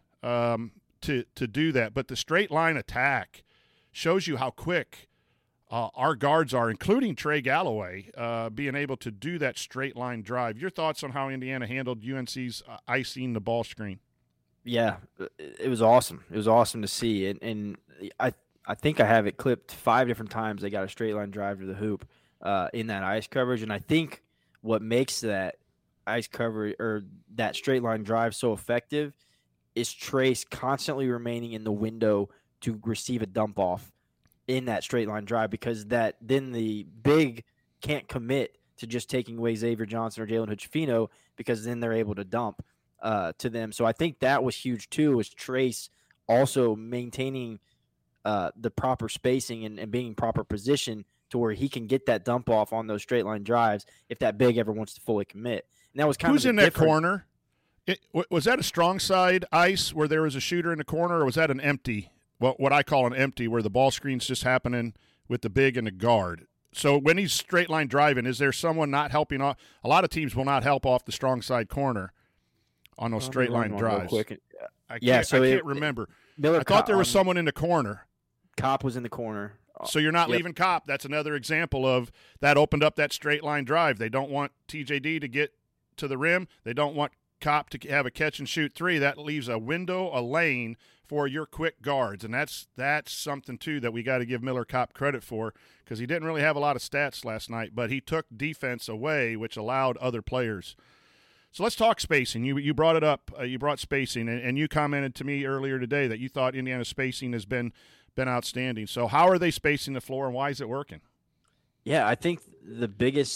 to do that. But the straight line attack shows you how quick our guards are, including Trey Galloway, being able to do that straight line drive. Your thoughts on how Indiana handled UNC's icing the ball screen? Yeah, it was awesome. It was awesome to see. And I think I have it clipped 5 different times. They got a straight line drive to the hoop in that ice coverage. And I think what makes that ice coverage or that straight line drive so effective is Trace constantly remaining in the window to receive a dump off in that straight line drive, because then the big can't commit to just taking away Xavier Johnson or Jalen Hood-Schifino, because then they're able to dump to them. So I think that was huge too, was Trace also maintaining the proper spacing and being in proper position to where he can get that dump off on those straight line drives if that big ever wants to fully commit. And that was kind Who's of in that corner? Was that a strong side ice where there was a shooter in the corner, or was that an empty? Well, what I call an empty, where the ball screen's just happening with the big and the guard. So when he's straight line driving, is there someone not helping off? A lot of teams will not help off the strong side corner on those straight line drives. I can't remember. I thought there was someone in the corner. Kopp was in the corner. So you're not leaving Kopp. That's another example of that opened up that straight line drive. They don't want TJD to get to the rim. They don't want Kopp to have a catch and shoot 3. That leaves a window, a lane for your quick guards, and that's something too that we got to give Miller Kopp credit for, because he didn't really have a lot of stats last night, but he took defense away, which allowed other players. So let's talk spacing. You brought it up. You brought spacing, and you commented to me earlier today that you thought Indiana's spacing has been outstanding. So how are they spacing the floor, and why is it working? Yeah, I think the biggest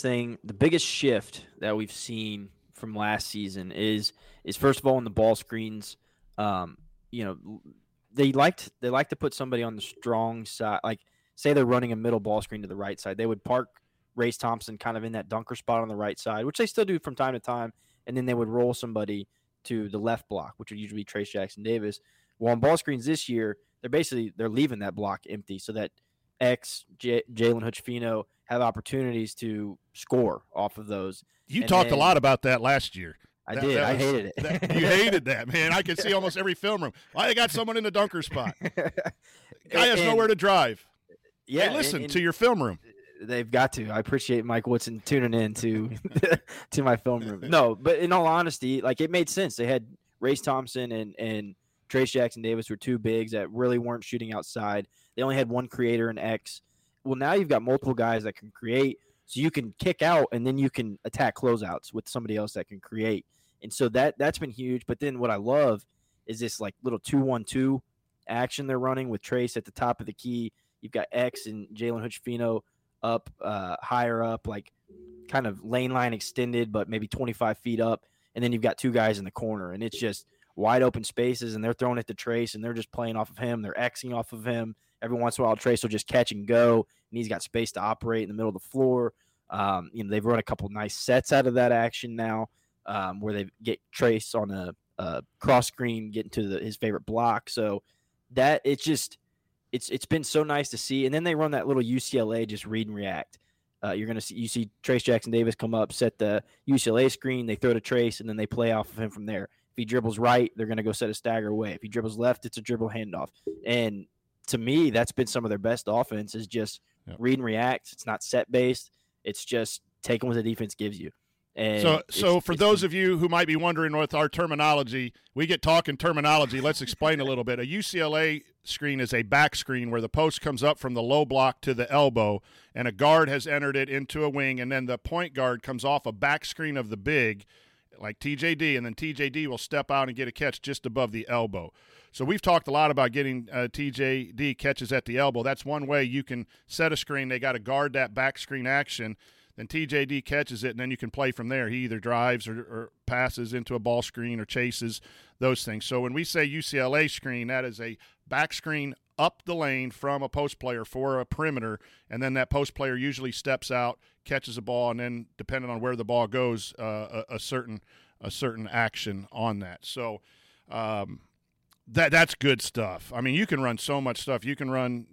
shift that we've seen from last season is first of all in the ball screens. They like to put somebody on the strong side. Like, say they're running a middle ball screen to the right side, they would park Race Thompson kind of in that dunker spot on the right side, which they still do from time to time, and then they would roll somebody to the left block, which would usually be Trace Jackson Davis. Well, on ball screens this year, they're leaving that block empty so that Jalen Hood-Schifino have opportunities to score off of those. You talked a lot about that last year. I did. I hated it. You hated that, man. I could see almost every film room. Why they got someone in the dunker spot? Guy has nowhere to drive. Yeah, hey, listen to your film room. They've got to. I appreciate Mike Woodson tuning in to to my film room. No, but in all honesty, like it made sense. They had Race Thompson and Trace Jackson-Davis were two bigs that really weren't shooting outside. They only had one creator in X. Well, now you've got multiple guys that can create, so you can kick out and then you can attack closeouts with somebody else that can create. And so that's been huge. But then what I love is this like little 2-1-2 action they're running with Trace at the top of the key. You've got X and Jalen Hood-Schifino up higher up, like kind of lane line extended, but maybe 25 feet up. And then you've got two guys in the corner, and it's just wide open spaces, and they're throwing it to Trace, and they're just playing off of him. They're Xing off of him. Every once in a while, Trace will just catch and go, and he's got space to operate in the middle of the floor. They've run a couple nice sets out of that action now, where they get Trace on a cross screen, getting to his favorite block. So that it's been so nice to see. And then they run that little UCLA just read and react. You see Trace Jackson-Davis come up, set the UCLA screen, they throw to Trace, and then they play off of him from there. If he dribbles right, they're going to go set a stagger away. If he dribbles left, it's a dribble handoff. And to me, that's been some of their best offense is just read and react. It's not set-based. It's just taking what the defense gives you. And so for those of you who might be wondering with our terminology, we get talking terminology. Let's explain a little bit. A UCLA screen is a back screen where the post comes up from the low block to the elbow, and a guard has entered it into a wing, and then the point guard comes off a back screen of the big, like TJD, and then TJD will step out and get a catch just above the elbow. So we've talked a lot about getting TJD catches at the elbow. That's one way you can set a screen. They got to guard that back screen action. Then TJD catches it, and then you can play from there. He either drives or passes into a ball screen or chases, those things. So when we say UCLA screen, that is a back screen up the lane from a post player for a perimeter, and then that post player usually steps out, catches a ball, and then depending on where the ball goes, a certain action on that. So that's good stuff. I mean, you can run so much stuff. You can run,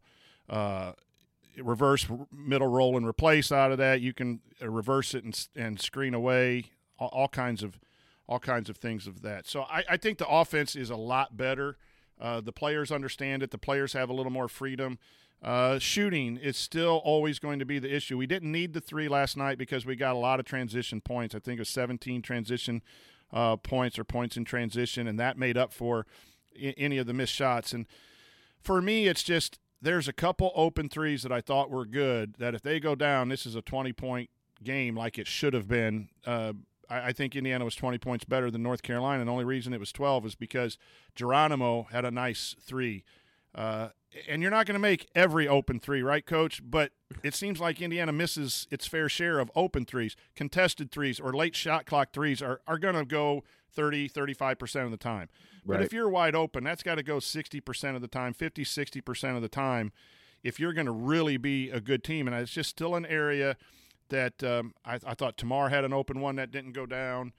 reverse middle roll and replace out of that. You can reverse it and screen away, all kinds of things of that. So I think the offense is a lot better. The players understand it. The players have a little more freedom. Shooting is still always going to be the issue. We didn't need the three last night because we got a lot of transition points. I think it was 17 transition points or points in transition, and that made up for any of the missed shots. And for me, it's just there's a couple open threes that I thought were good that if they go down, this is a 20-point game like it should have been. I think Indiana was 20 points better than North Carolina, and the only reason it was 12 is because Geronimo had a nice three. And you're not going to make every open three, right, Coach? But it seems like Indiana misses its fair share of open threes. Contested threes or late shot clock threes are going to go 30, 35% of the time. Right. But if you're wide open, that's got to go 60% of the time, 50, 60% of the time if you're going to really be a good team. And it's just still an area that I thought Tamar had an open one that didn't go down.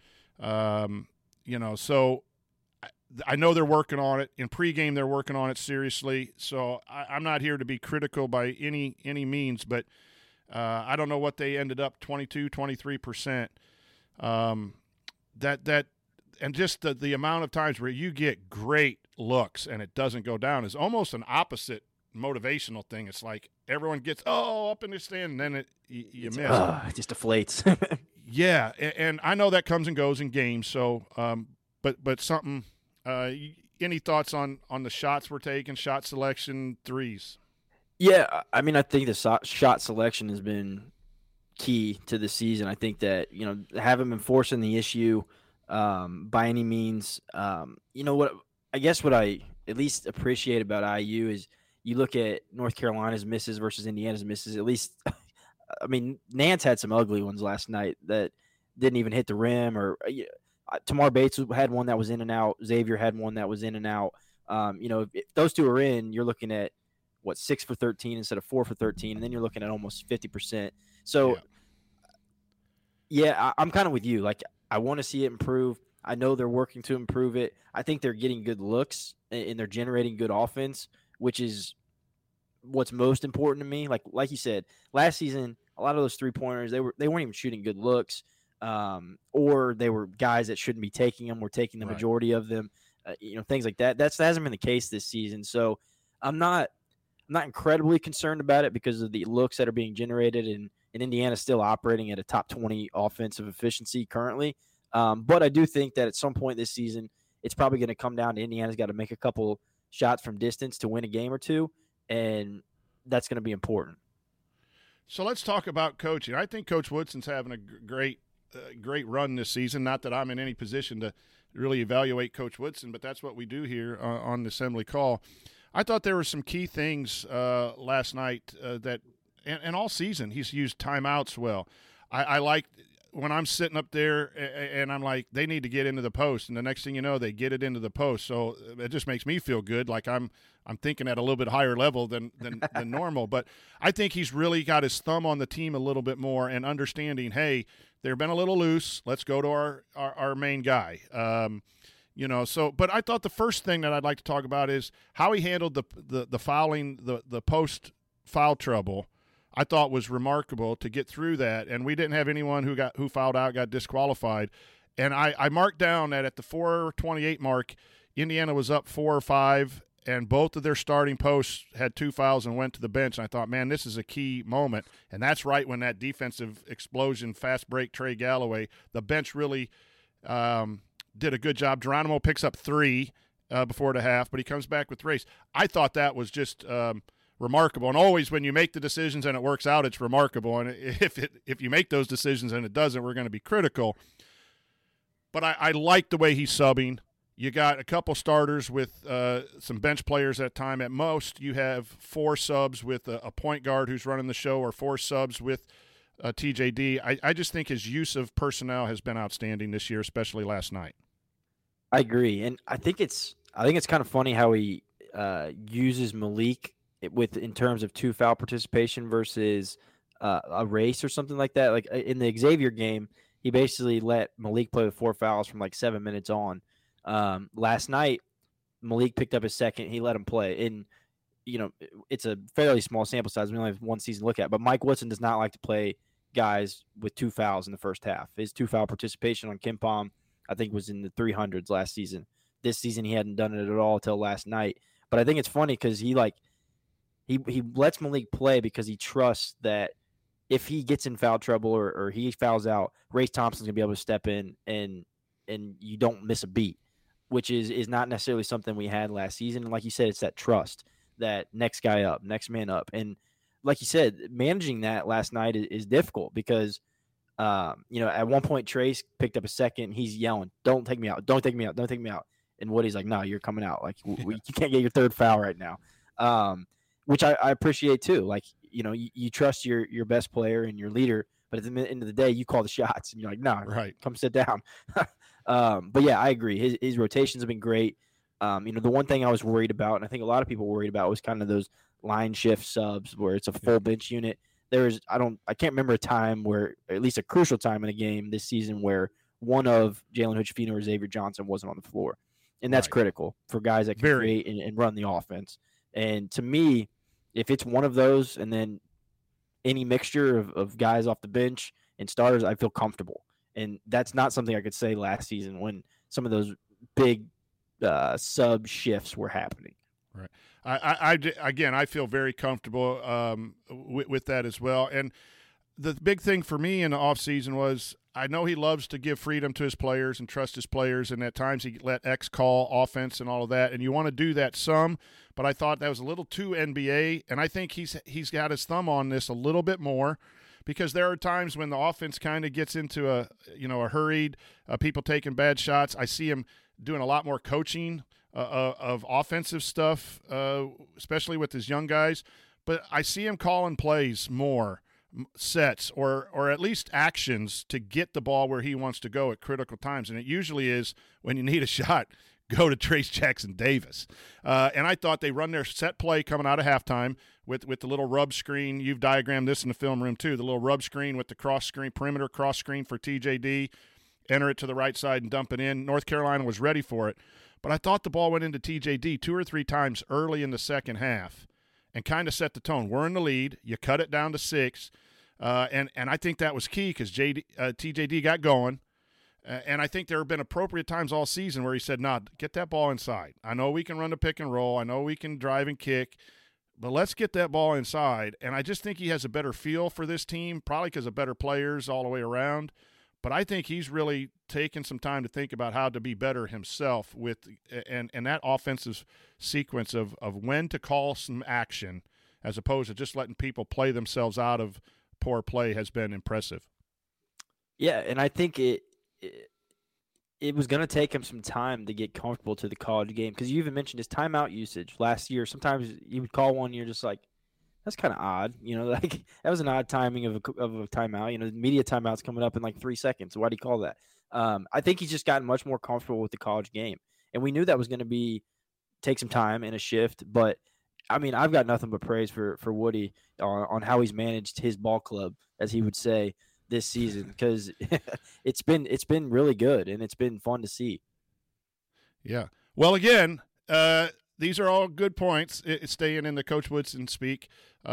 So I know they're working on it. In pregame, they're working on it seriously. So I'm not here to be critical by any means, but I don't know what they ended up, 22, 23%. And just the amount of times where you get great looks and it doesn't go down is almost an opposite motivational thing. It's like everyone gets, up in the stand, and then you miss. It just deflates. Yeah, and I know that comes and goes in games. So, but something. Any thoughts on the shots we're taking, shot selection, threes? Yeah, I mean, I think the shot selection has been key to the season. I think that, haven't been forcing the issue by any means. What I at least appreciate about IU is you look at North Carolina's misses versus Indiana's misses. At least, I mean, Nance had some ugly ones last night that didn't even hit the rim, or Tamar Bates had one that was in and out. Xavier had one that was in and out. If those two are in, you're looking at 6 for 13 instead of 4 for 13, and then you're looking at almost 50%. So, yeah, I'm kind of with you. Like, I want to see it improve. I know they're working to improve it. I think they're getting good looks and they're generating good offense, which is what's most important to me. Like you said, last season, a lot of those 3-pointers, they weren't even shooting good looks, or they were guys that shouldn't be taking them, were taking the majority of them, things like that. That hasn't been the case this season. So I'm not incredibly concerned about it because of the looks that are being generated, and Indiana's still operating at a top 20 offensive efficiency currently. But I do think that at some point this season, it's probably going to come down to Indiana's got to make a couple shots from distance to win a game or two, and that's going to be important. So let's talk about coaching. I think Coach Woodson's having a great run this season. Not that I'm in any position to really evaluate Coach Woodson, but that's what we do here on the Assembly Call. I thought there were some key things last night that and all season he's used timeouts well. I like when I'm sitting up there and I'm like, they need to get into the post, and the next thing you know, they get it into the post. So it just makes me feel good, like I'm thinking at a little bit higher level than normal. But I think he's really got his thumb on the team a little bit more and understanding, hey, they've been a little loose. Let's go to our main guy. But I thought the first thing that I'd like to talk about is how he handled the fouling, the post foul trouble. I thought was remarkable to get through that, and we didn't have anyone who fouled out got disqualified. And I marked down that at the 4:28 mark, Indiana was up 4 or 5, and both of their starting posts had 2 fouls and went to the bench. And I thought, man, this is a key moment, and that's right when that defensive explosion, fast break, Trey Galloway, the bench really did a good job. Geronimo picks up 3 before the half, but he comes back with race. I thought that was just remarkable. And always when you make the decisions and it works out, it's remarkable. And if you make those decisions and it doesn't, we're going to be critical. But I like the way he's subbing. You got a couple starters with some bench players at time. At most, you have 4 subs with a point guard who's running the show, or 4 subs with TJD. I just think his use of personnel has been outstanding this year, especially last night. I agree, and I think it's kind of funny how he uses Malik in terms of 2 foul participation versus a race or something like that. Like in the Xavier game, he basically let Malik play with 4 fouls from like 7 minutes on. Last night, Malik picked up his second. He let him play. And, it's a fairly small sample size. We only have one season to look at. But Mike Woodson does not like to play guys with 2 fouls in the first half. His 2 foul participation on KenPom, I think, was in the 300s last season. This season, he hadn't done it at all until last night. But I think it's funny because he lets Malik play because he trusts that if he gets in foul trouble or he fouls out, Race Thompson's going to be able to step in and you don't miss a beat, which is not necessarily something we had last season. And like you said, it's that trust, that next guy up, next man up. And like you said, managing that last night is difficult because, at one point, Trace picked up a second. He's yelling, "Don't take me out. Don't take me out. Don't take me out." And Woody's like, "No, you're coming out. Like, you can't get your 3rd foul right now." Which I appreciate too. Like, you trust your best player and your leader, but at the end of the day, you call the shots, and you're like, "No, right, come sit down." But yeah, I agree. His rotations have been great. The one thing I was worried about, and I think a lot of people were worried about, was kind of those line shift subs where it's a full bench unit. I can't remember a time where, at least a crucial time in a game this season, where one of Jalen Hood-Schifino or Xavier Johnson wasn't on the floor, and that's critical for guys that can create and run the offense. And to me, if it's one of those and then any mixture of guys off the bench and starters, I feel comfortable. And that's not something I could say last season when some of those big sub shifts were happening. Right. I feel very comfortable with that as well. And the big thing for me in the offseason was I know he loves to give freedom to his players and trust his players, and at times he let X call offense and all of that, and you want to do that some, but I thought that was a little too NBA, and I think he's got his thumb on this a little bit more because there are times when the offense kind of gets into a hurried, people taking bad shots. I see him doing a lot more coaching of offensive stuff, especially with his young guys, but I see him calling plays more, sets or at least actions to get the ball where he wants to go at critical times. And it usually is when you need a shot, go to Trace Jackson Davis. And I thought they run their set play coming out of halftime with the little rub screen. You've diagrammed this in the film room too, the little rub screen with the cross screen, perimeter cross screen for TJD. enter it to the right side and dump it in. North Carolina was ready for it. But I thought the ball went into TJD 2 or 3 times early in the second half and kind of set the tone. We're in the lead. You cut it down to 6. And I think that was key because TJD got going. And I think there have been appropriate times all season where he said, nah, get that ball inside. I know we can run the pick and roll. I know we can drive and kick. But let's get that ball inside. And I just think he has a better feel for this team, probably because of better players all the way around. But I think he's really taken some time to think about how to be better himself with and that offensive sequence of when to call some action as opposed to just letting people play themselves out of poor play has been impressive. Yeah, and I think it was going to take him some time to get comfortable to the college game because you even mentioned his timeout usage last year. Sometimes he would call one, you're just like, that's kind of odd. Like that was an odd timing of a timeout. The media timeout's coming up in like 3 seconds. Why do you call that? I think he's just gotten much more comfortable with the college game. And we knew that was going to take some time and a shift. But, I mean, I've got nothing but praise for Woody on how he's managed his ball club, as he would say, this season because it's been really good and it's been fun to see. Yeah. Well, again, these are all good points. Staying in the Coach Woodson speak.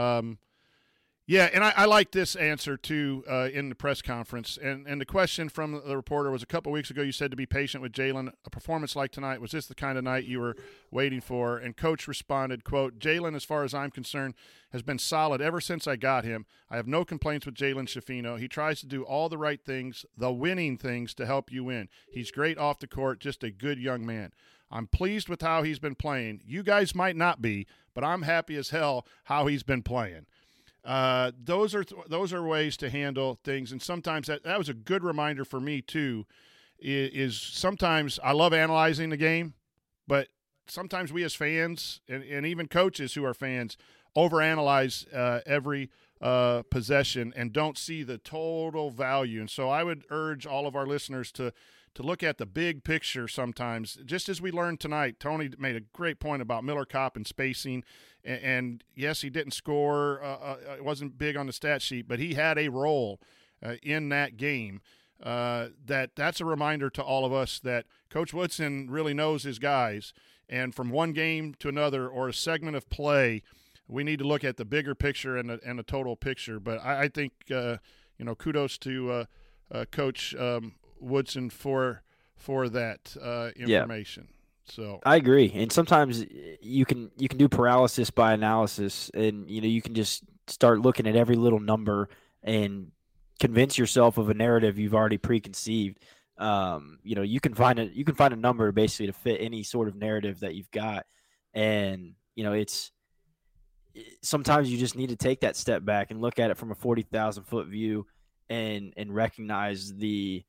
Yeah, and I like this answer, too, in the press conference. And the question from the reporter was a couple weeks ago, you said to be patient with Jalen. A performance like tonight, was this the kind of night you were waiting for? And Coach responded, quote, Jalen, as far as I'm concerned, has been solid ever since I got him. I have no complaints with Jalen Schifino. He tries to do all the right things, the winning things, to help you win. He's great off the court, just a good young man. I'm pleased with how he's been playing. You guys might not be, but I'm happy as hell how he's been playing. Those are ways to handle things, and sometimes that was a good reminder for me too. Is sometimes I love analyzing the game, but sometimes we as fans and even coaches who are fans overanalyze every possession and don't see the total value. And so I would urge all of our listeners to look at the big picture sometimes, just as we learned tonight. Tony made a great point about Miller Kopp and spacing. And yes, he didn't score. It wasn't big on the stat sheet, but he had a role in that game. That's a reminder to all of us that Coach Woodson really knows his guys. And from one game to another or a segment of play, we need to look at the bigger picture and the total picture. But I think, kudos to Coach Woodson for that information. Yeah. So I agree, and sometimes you can do paralysis by analysis, and you can just start looking at every little number and convince yourself of a narrative you've already preconceived. You can find a number basically to fit any sort of narrative that you've got, and it's sometimes you just need to take that step back and look at it from a 40,000-foot view and recognize the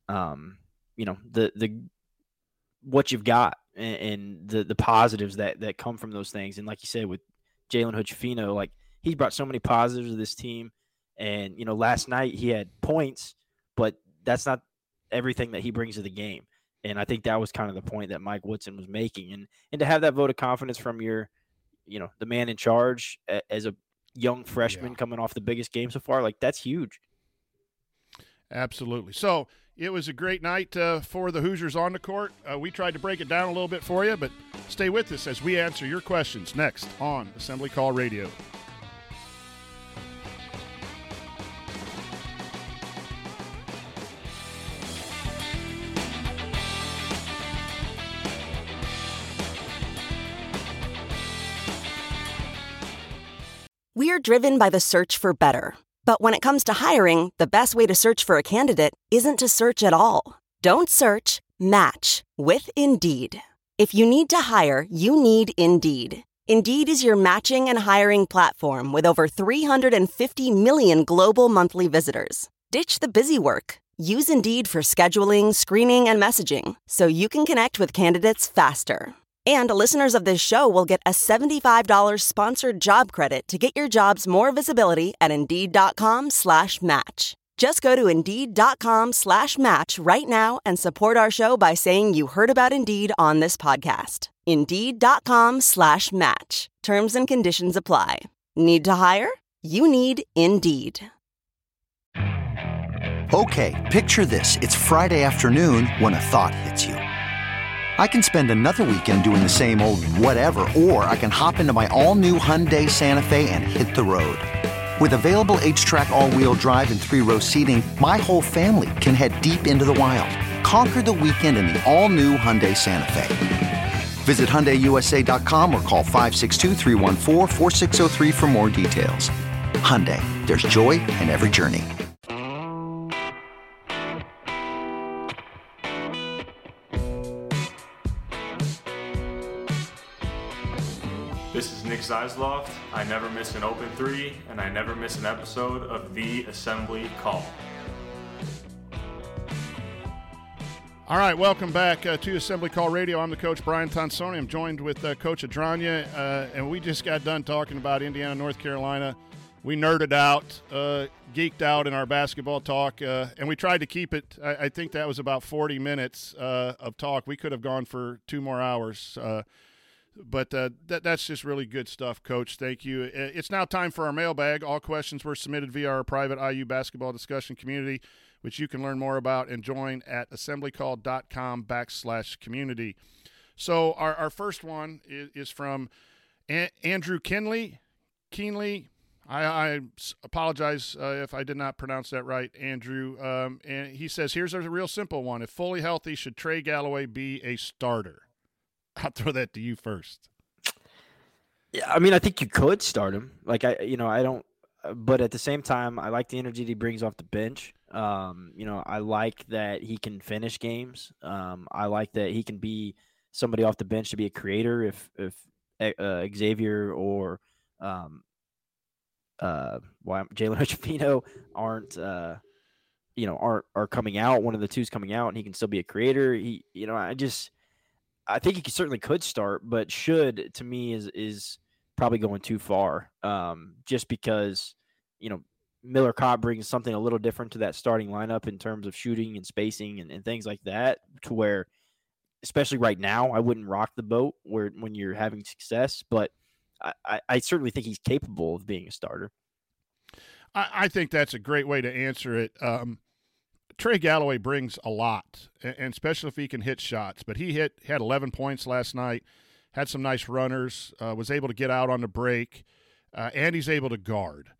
what you've got and the positives that come from those things. And like you said, with Jalen Hood-Schifino, like he brought so many positives to this team. And, last night he had points, but that's not everything that he brings to the game. And I think that was kind of the point that Mike Woodson was making. And to have that vote of confidence from your, the man in charge as a young freshman coming off the biggest game so far, like that's huge. Absolutely. So it was a great night for the Hoosiers on the court. We tried to break it down a little bit for you, but stay with us as we answer your questions next on Assembly Call Radio. We are driven by the search for better. But when it comes to hiring, the best way to search for a candidate isn't to search at all. Don't search, match with Indeed. If you need to hire, you need Indeed. Indeed is your matching and hiring platform with over 350 million global monthly visitors. Ditch the busy work. Use Indeed for scheduling, screening, and messaging so you can connect with candidates faster. And listeners of this show will get a $75 sponsored job credit to get your jobs more visibility at Indeed.com/match. Just go to Indeed.com/match right now and support our show by saying you heard about Indeed on this podcast. Indeed.com/match. Terms and conditions apply. Need to hire? You need Indeed. Okay, picture this. It's Friday afternoon when a thought hits you. I can spend another weekend doing the same old whatever, or I can hop into my all-new Hyundai Santa Fe and hit the road. With available H-Track all-wheel drive and 3-row seating, my whole family can head deep into the wild. Conquer the weekend in the all-new Hyundai Santa Fe. Visit HyundaiUSA.com or call 562-314-4603 for more details. Hyundai, there's joy in every journey. This is Nick Zeisloft. I never miss an open three, and I never miss an episode of The Assembly Call. All right, welcome back to Assembly Call Radio. I'm the coach, Brian Tonsoni. I'm joined with Coach Adranya, and we just got done talking about Indiana, North Carolina. We nerded out, geeked out in our basketball talk, and we tried to keep it. I think that was about 40 minutes of talk. We could have gone for 2 more hours, but that's just really good stuff, Coach. Thank you. It's now time for our mailbag. All questions were submitted via our private IU basketball discussion community, which you can learn more about and join at assemblycall.com/community. So our first one is from Andrew Keenley. I apologize if I did not pronounce that right, Andrew. And he says, here's a real simple one. If fully healthy, should Trey Galloway be a starter? I'll throw that to you first. Yeah, I mean, I think you could start him. Like, I don't – but at the same time, I like the energy that he brings off the bench. I like that he can finish games. I like that he can be somebody off the bench to be a creator if Xavier or Jalen Hood-Schifino are coming out. One of the two's coming out, and he can still be a creator. I think he certainly could start, but should to me is probably going too far. Just because Miller Kopp brings something a little different to that starting lineup in terms of shooting and spacing and things like that, to where, especially right now, I wouldn't rock the boat when you're having success, but I certainly think he's capable of being a starter. I think that's a great way to answer it. Trey Galloway brings a lot, and especially if he can hit shots. But he had 11 points last night, had some nice runners, was able to get out on the break, and he's able to guard.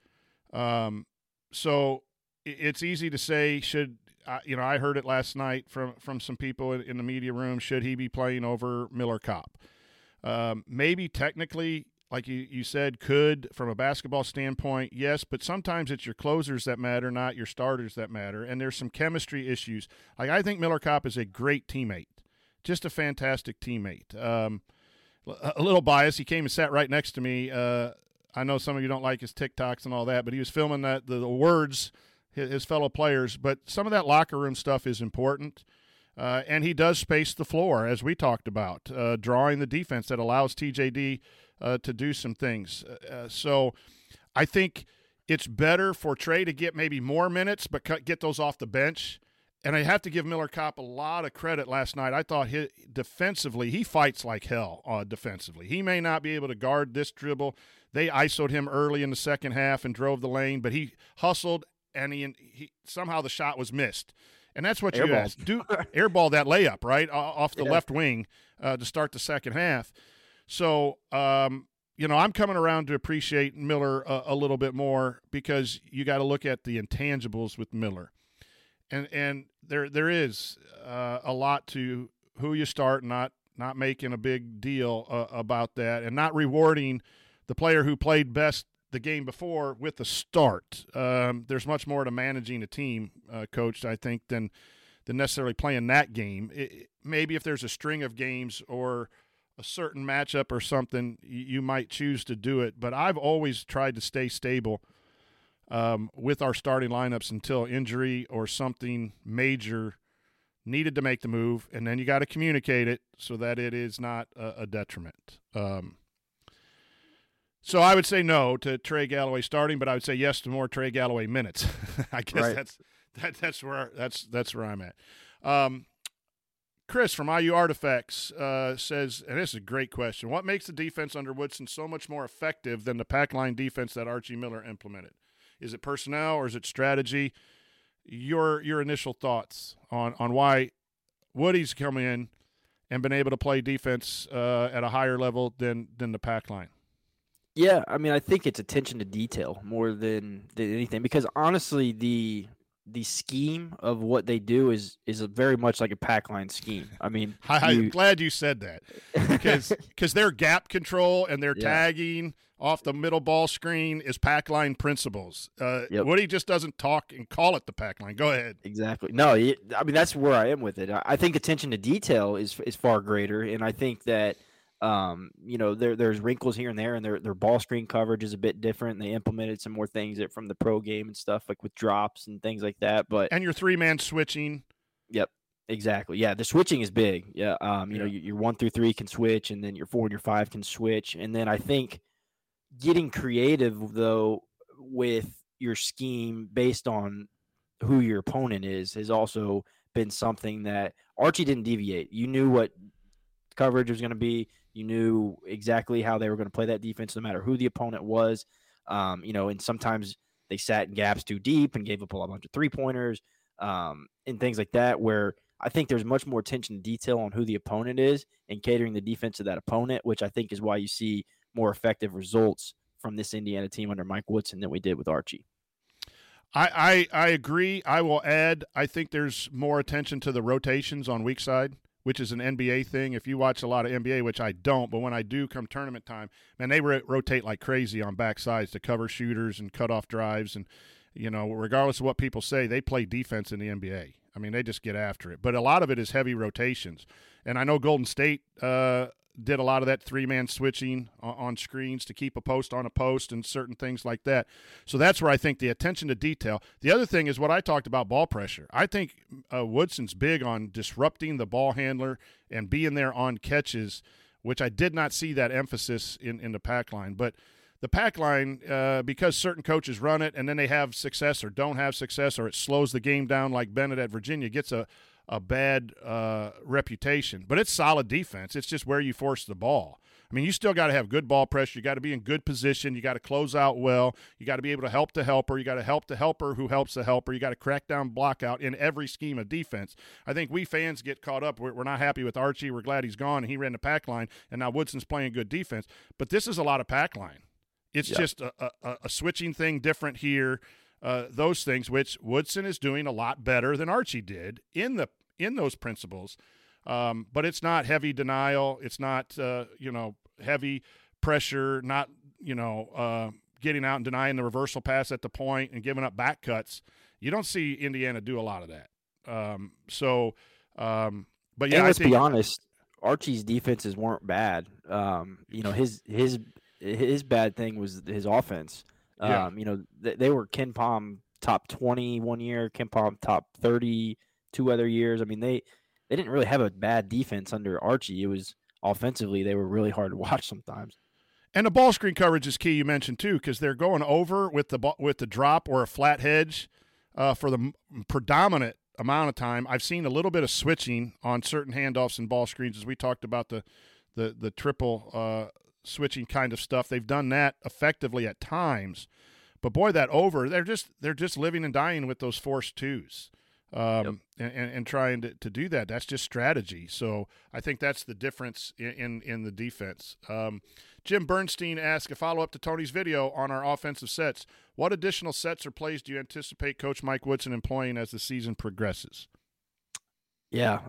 So it's easy to say, I heard it last night from some people in the media room, should he be playing over Miller Kopp? Maybe technically, like you said, could from a basketball standpoint, yes, but sometimes it's your closers that matter, not your starters that matter, and there's some chemistry issues. Like, I think Miller Kopp is a great teammate, just a fantastic teammate. A little biased, he came and sat right next to me. I know some of you don't like his TikToks and all that, but he was filming the words, his fellow players. But some of that locker room stuff is important. And he does space the floor, as we talked about, drawing the defense that allows TJD to do some things. So I think it's better for Trey to get maybe more minutes, but get those off the bench. And I have to give Miller Kopp a lot of credit last night. I thought defensively, he fights like hell defensively. He may not be able to guard this dribble. They ISO'd him early in the second half and drove the lane, but he hustled, and he somehow the shot was missed. And that's what you ask. Do airball that layup, right, off the left wing to start the second half. So, I'm coming around to appreciate Miller a little bit more, because you got to look at the intangibles with Miller. And there is a lot to who you start, not making a big deal about that, and not rewarding the player who played best the game before with the start. There's much more to managing a team, Coach, I think, than necessarily playing that game. Maybe if there's a string of games or a certain matchup or something, you might choose to do it. But I've always tried to stay stable with our starting lineups until injury or something major needed to make the move, and then you got to communicate it so that it is not a detriment. So I would say no to Trey Galloway starting, but I would say yes to more Trey Galloway minutes. I guess that's where I'm at. Chris from IU Artifacts says, and this is a great question, what makes the defense under Woodson so much more effective than the pack line defense that Archie Miller implemented? Is it personnel or is it strategy? your initial thoughts on why Woody's come in and been able to play defense at a higher level than the pack line. Yeah, I mean, I think it's attention to detail more than anything, because honestly, the scheme of what they do is very much like a pack line scheme. I mean, I'm glad you said that, because their gap control and their tagging off the middle ball screen is pack line principles. Woody just doesn't talk and call it the pack line. Go ahead. Exactly. No, I mean, that's where I am with it. I think attention to detail is far greater, and I think that there's wrinkles here and there, and their ball screen coverage is a bit different. They implemented some more things from the pro game and stuff, like with drops and things like that. And your 3-man switching. Yep, exactly. Yeah, the switching is big. Yeah, your 1 through 3 can switch, and then your 4 and your 5 can switch. And then I think getting creative though with your scheme based on who your opponent is has also been something that Archie didn't deviate. You knew what coverage was going to be. You knew exactly how they were going to play that defense, no matter who the opponent was. And sometimes they sat in gaps too deep and gave up a bunch of 3-pointers and things like that, where I think there's much more attention to detail on who the opponent is and catering the defense to that opponent, which I think is why you see more effective results from this Indiana team under Mike Woodson than we did with Archie. I agree. I will add, I think there's more attention to the rotations on weak side, which is an NBA thing. If you watch a lot of NBA, which I don't, but when I do come tournament time, man, they rotate like crazy on back sides to cover shooters and cut off drives. And, regardless of what people say, they play defense in the NBA. I mean, they just get after it. But a lot of it is heavy rotations. And I know Golden State did a lot of that 3-man switching on screens to keep a post on a post and certain things like that. So that's where I think the attention to detail. The other thing is what I talked about, ball pressure. I think Woodson's big on disrupting the ball handler and being there on catches, which I did not see that emphasis in the pack line. But the pack line, because certain coaches run it and then they have success or don't have success, or it slows the game down like Bennett at Virginia, gets a bad reputation. But it's solid defense. It's just where you force the ball. I mean, you still got to have good ball pressure. You got to be in good position. You got to close out well. You got to be able to help the helper. You got to help the helper who helps the helper. You got to crack down, block out in every scheme of defense. I think we fans get caught up. We're not happy with Archie. We're glad he's gone and he ran the pack line, and now Woodson's playing good defense. But this is a lot of pack line. It's just a switching thing different here. Those things, which Woodson is doing a lot better than Archie did in those principles. But it's not heavy denial. It's not, heavy pressure, not, getting out and denying the reversal pass at the point and giving up back cuts. You don't see Indiana do a lot of that. But yeah, let's be honest, Archie's defenses weren't bad. His bad thing was his offense. They were Ken Pom top 20 one year, Ken Pom top 30 2 other years. I mean, they didn't really have a bad defense under Archie. It was offensively, they were really hard to watch sometimes. And the ball screen coverage is key, you mentioned too, because they're going over with the drop or a flat hedge for the predominant amount of time. I've seen a little bit of switching on certain handoffs and ball screens, as we talked about the triple switching kind of stuff. They've done that effectively at times, but boy, that over, they're just living and dying with those forced twos. And trying to do that. That's just strategy. So I think that's the difference in the defense. Jim Bernstein asked a follow-up to Tony's video on our offensive sets. What additional sets or plays do you anticipate Coach Mike Woodson employing as the season progresses? Yeah.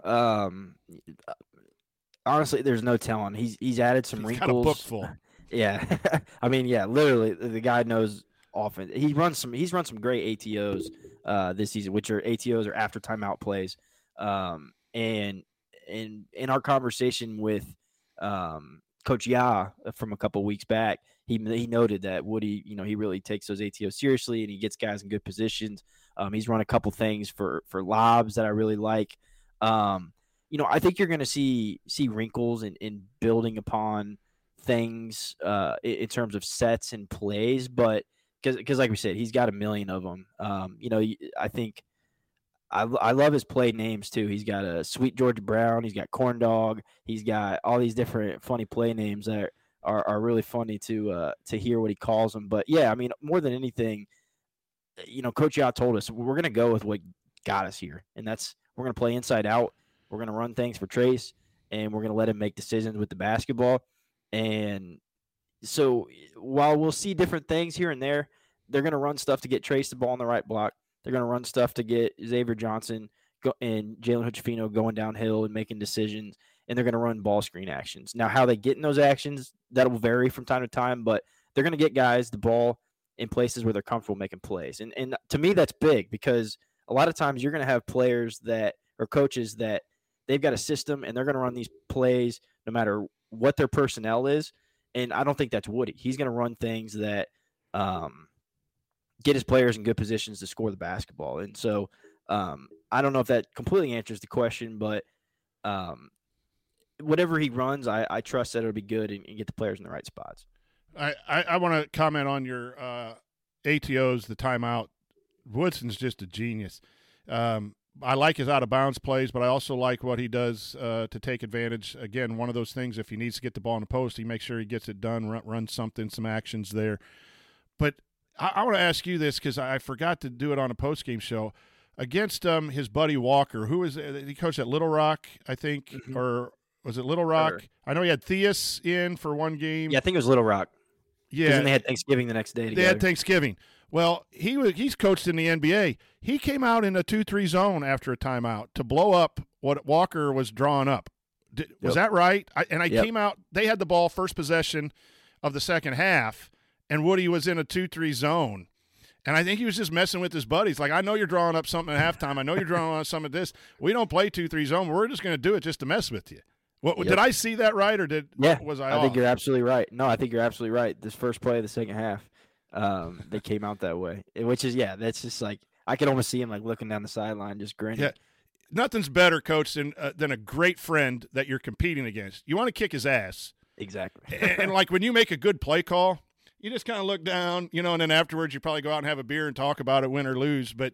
Honestly, there's no telling. He's added some wrinkles. Got a book full. Yeah. I mean, yeah, literally the guy knows offense. He's run some great ATOs this season, which are ATOs or after timeout plays. And in our conversation with Coach Ya from a couple weeks back, he noted that Woody, he really takes those ATOs seriously and he gets guys in good positions. He's run a couple things for lobs that I really like. I think you're going to see wrinkles in building upon things in terms of sets and plays, but because like we said, he's got a million of them. I think I love his play names too. He's got a Sweet Georgia Brown. He's got Corn Dog. He's got all these different funny play names that are really funny to hear what he calls them. But yeah, I mean, more than anything, Coach Yaw told us we're going to go with what got us here, and that's we're going to play inside out. We're going to run things for Trace, and we're going to let him make decisions with the basketball. And so while we'll see different things here and there, they're going to run stuff to get Trace the ball on the right block. They're going to run stuff to get Xavier Johnson and Jalen Hood-Schifino going downhill and making decisions, and they're going to run ball screen actions. Now, how they get in those actions, that will vary from time to time, but they're going to get guys the ball in places where they're comfortable making plays. And to me, that's big because a lot of times you're going to have players that or coaches that they've got a system and they're going to run these plays no matter what their personnel is. And I don't think that's Woody. He's going to run things that get his players in good positions to score the basketball. And so I don't know if that completely answers the question, but whatever he runs, I trust that it'll be good and get the players in the right spots. I want to comment on your ATOs, the timeout. Woodson's just a genius. I like his out-of-bounds plays, but I also like what he does to take advantage. Again, one of those things, if he needs to get the ball in the post, he makes sure he gets it done, run something, some actions there. But I want to ask you this because I forgot to do it on a post-game show. Against his buddy Walker, who was he coached at Little Rock, I think, or was it Little Rock? Sure. I know he had Theus in for one game. Yeah, I think it was Little Rock. Yeah. And they had Thanksgiving the next day together. They had Thanksgiving. Well, he's coached in the NBA. He came out in a 2-3 zone after a timeout to blow up what Walker was drawing up. Was that right? I came out. They had the ball first possession of the second half, and Woody was in a 2-3 zone. And I think he was just messing with his buddies. Like, I know you're drawing up something at halftime. I know you're drawing up some of this. We don't play 2-3 zone. We're just going to do it just to mess with you. Did I see that right, or was I off? I think you're absolutely right. No, I think you're absolutely right. This first play of the second half, they came out that way, which is, that's just like I could almost see him like looking down the sideline, just grinning. Yeah. Nothing's better, Coach, than a great friend that you're competing against. You want to kick his ass. Exactly. and like when you make a good play call, you just kind of look down, and then afterwards you probably go out and have a beer and talk about it, win or lose. But,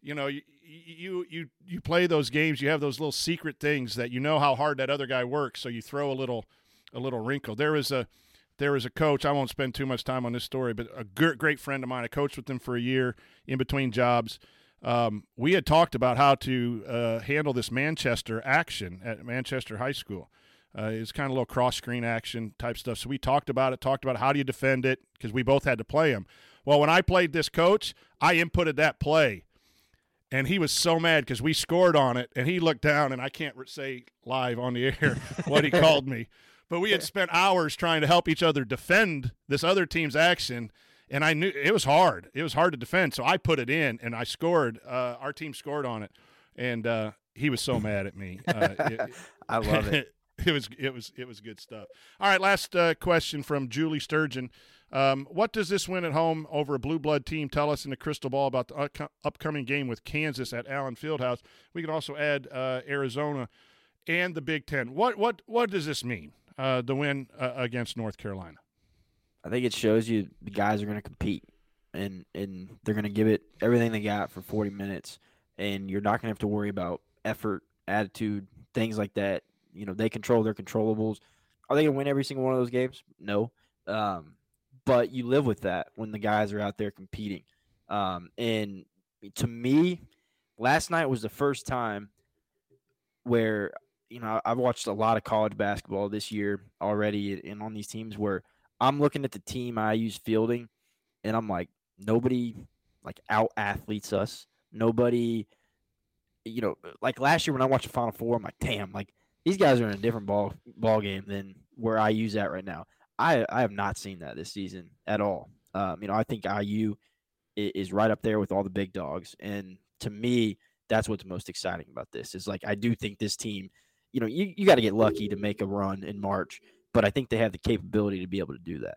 you play those games, you have those little secret things that you know how hard that other guy works, so you throw a little wrinkle. There was a coach, I won't spend too much time on this story, but a great friend of mine. I coached with him for a year in between jobs. We had talked about how to handle this Manchester action at Manchester High School. It's kind of a little cross-screen action type stuff. So we talked about how do you defend it, because we both had to play him. Well, when I played this coach, I inputted that play, and he was so mad because we scored on it, and he looked down, and I can't say live on the air what he called me. But we had spent hours trying to help each other defend this other team's action, and I knew it was hard. It was hard to defend, so I put it in, and I scored. Our team scored on it, and he was so mad at me. I love it. It was good stuff. All right, last question from Julie Sturgeon. What does this win at home over a blue blood team tell us in the crystal ball about the upcoming game with Kansas at Allen Fieldhouse? We can also add Arizona and the Big Ten. What does this mean? The win against North Carolina. I think it shows you the guys are going to compete, and they're going to give it everything they got for 40 minutes, and you're not going to have to worry about effort, attitude, things like that. They control their controllables. Are they going to win every single one of those games? No. But you live with that when the guys are out there competing. And to me, last night was the first time where, I've watched a lot of college basketball this year already and on these teams where I'm looking at the team IU's fielding, and I'm like, nobody out-athletes us. Nobody, like last year when I watched the Final Four, I'm like, damn, these guys are in a different ball game than where IU's at right now. I have not seen that this season at all. I think IU is right up there with all the big dogs. And to me, that's what's most exciting about this is I do think this team, you got to get lucky to make a run in March, but I think they have the capability to be able to do that.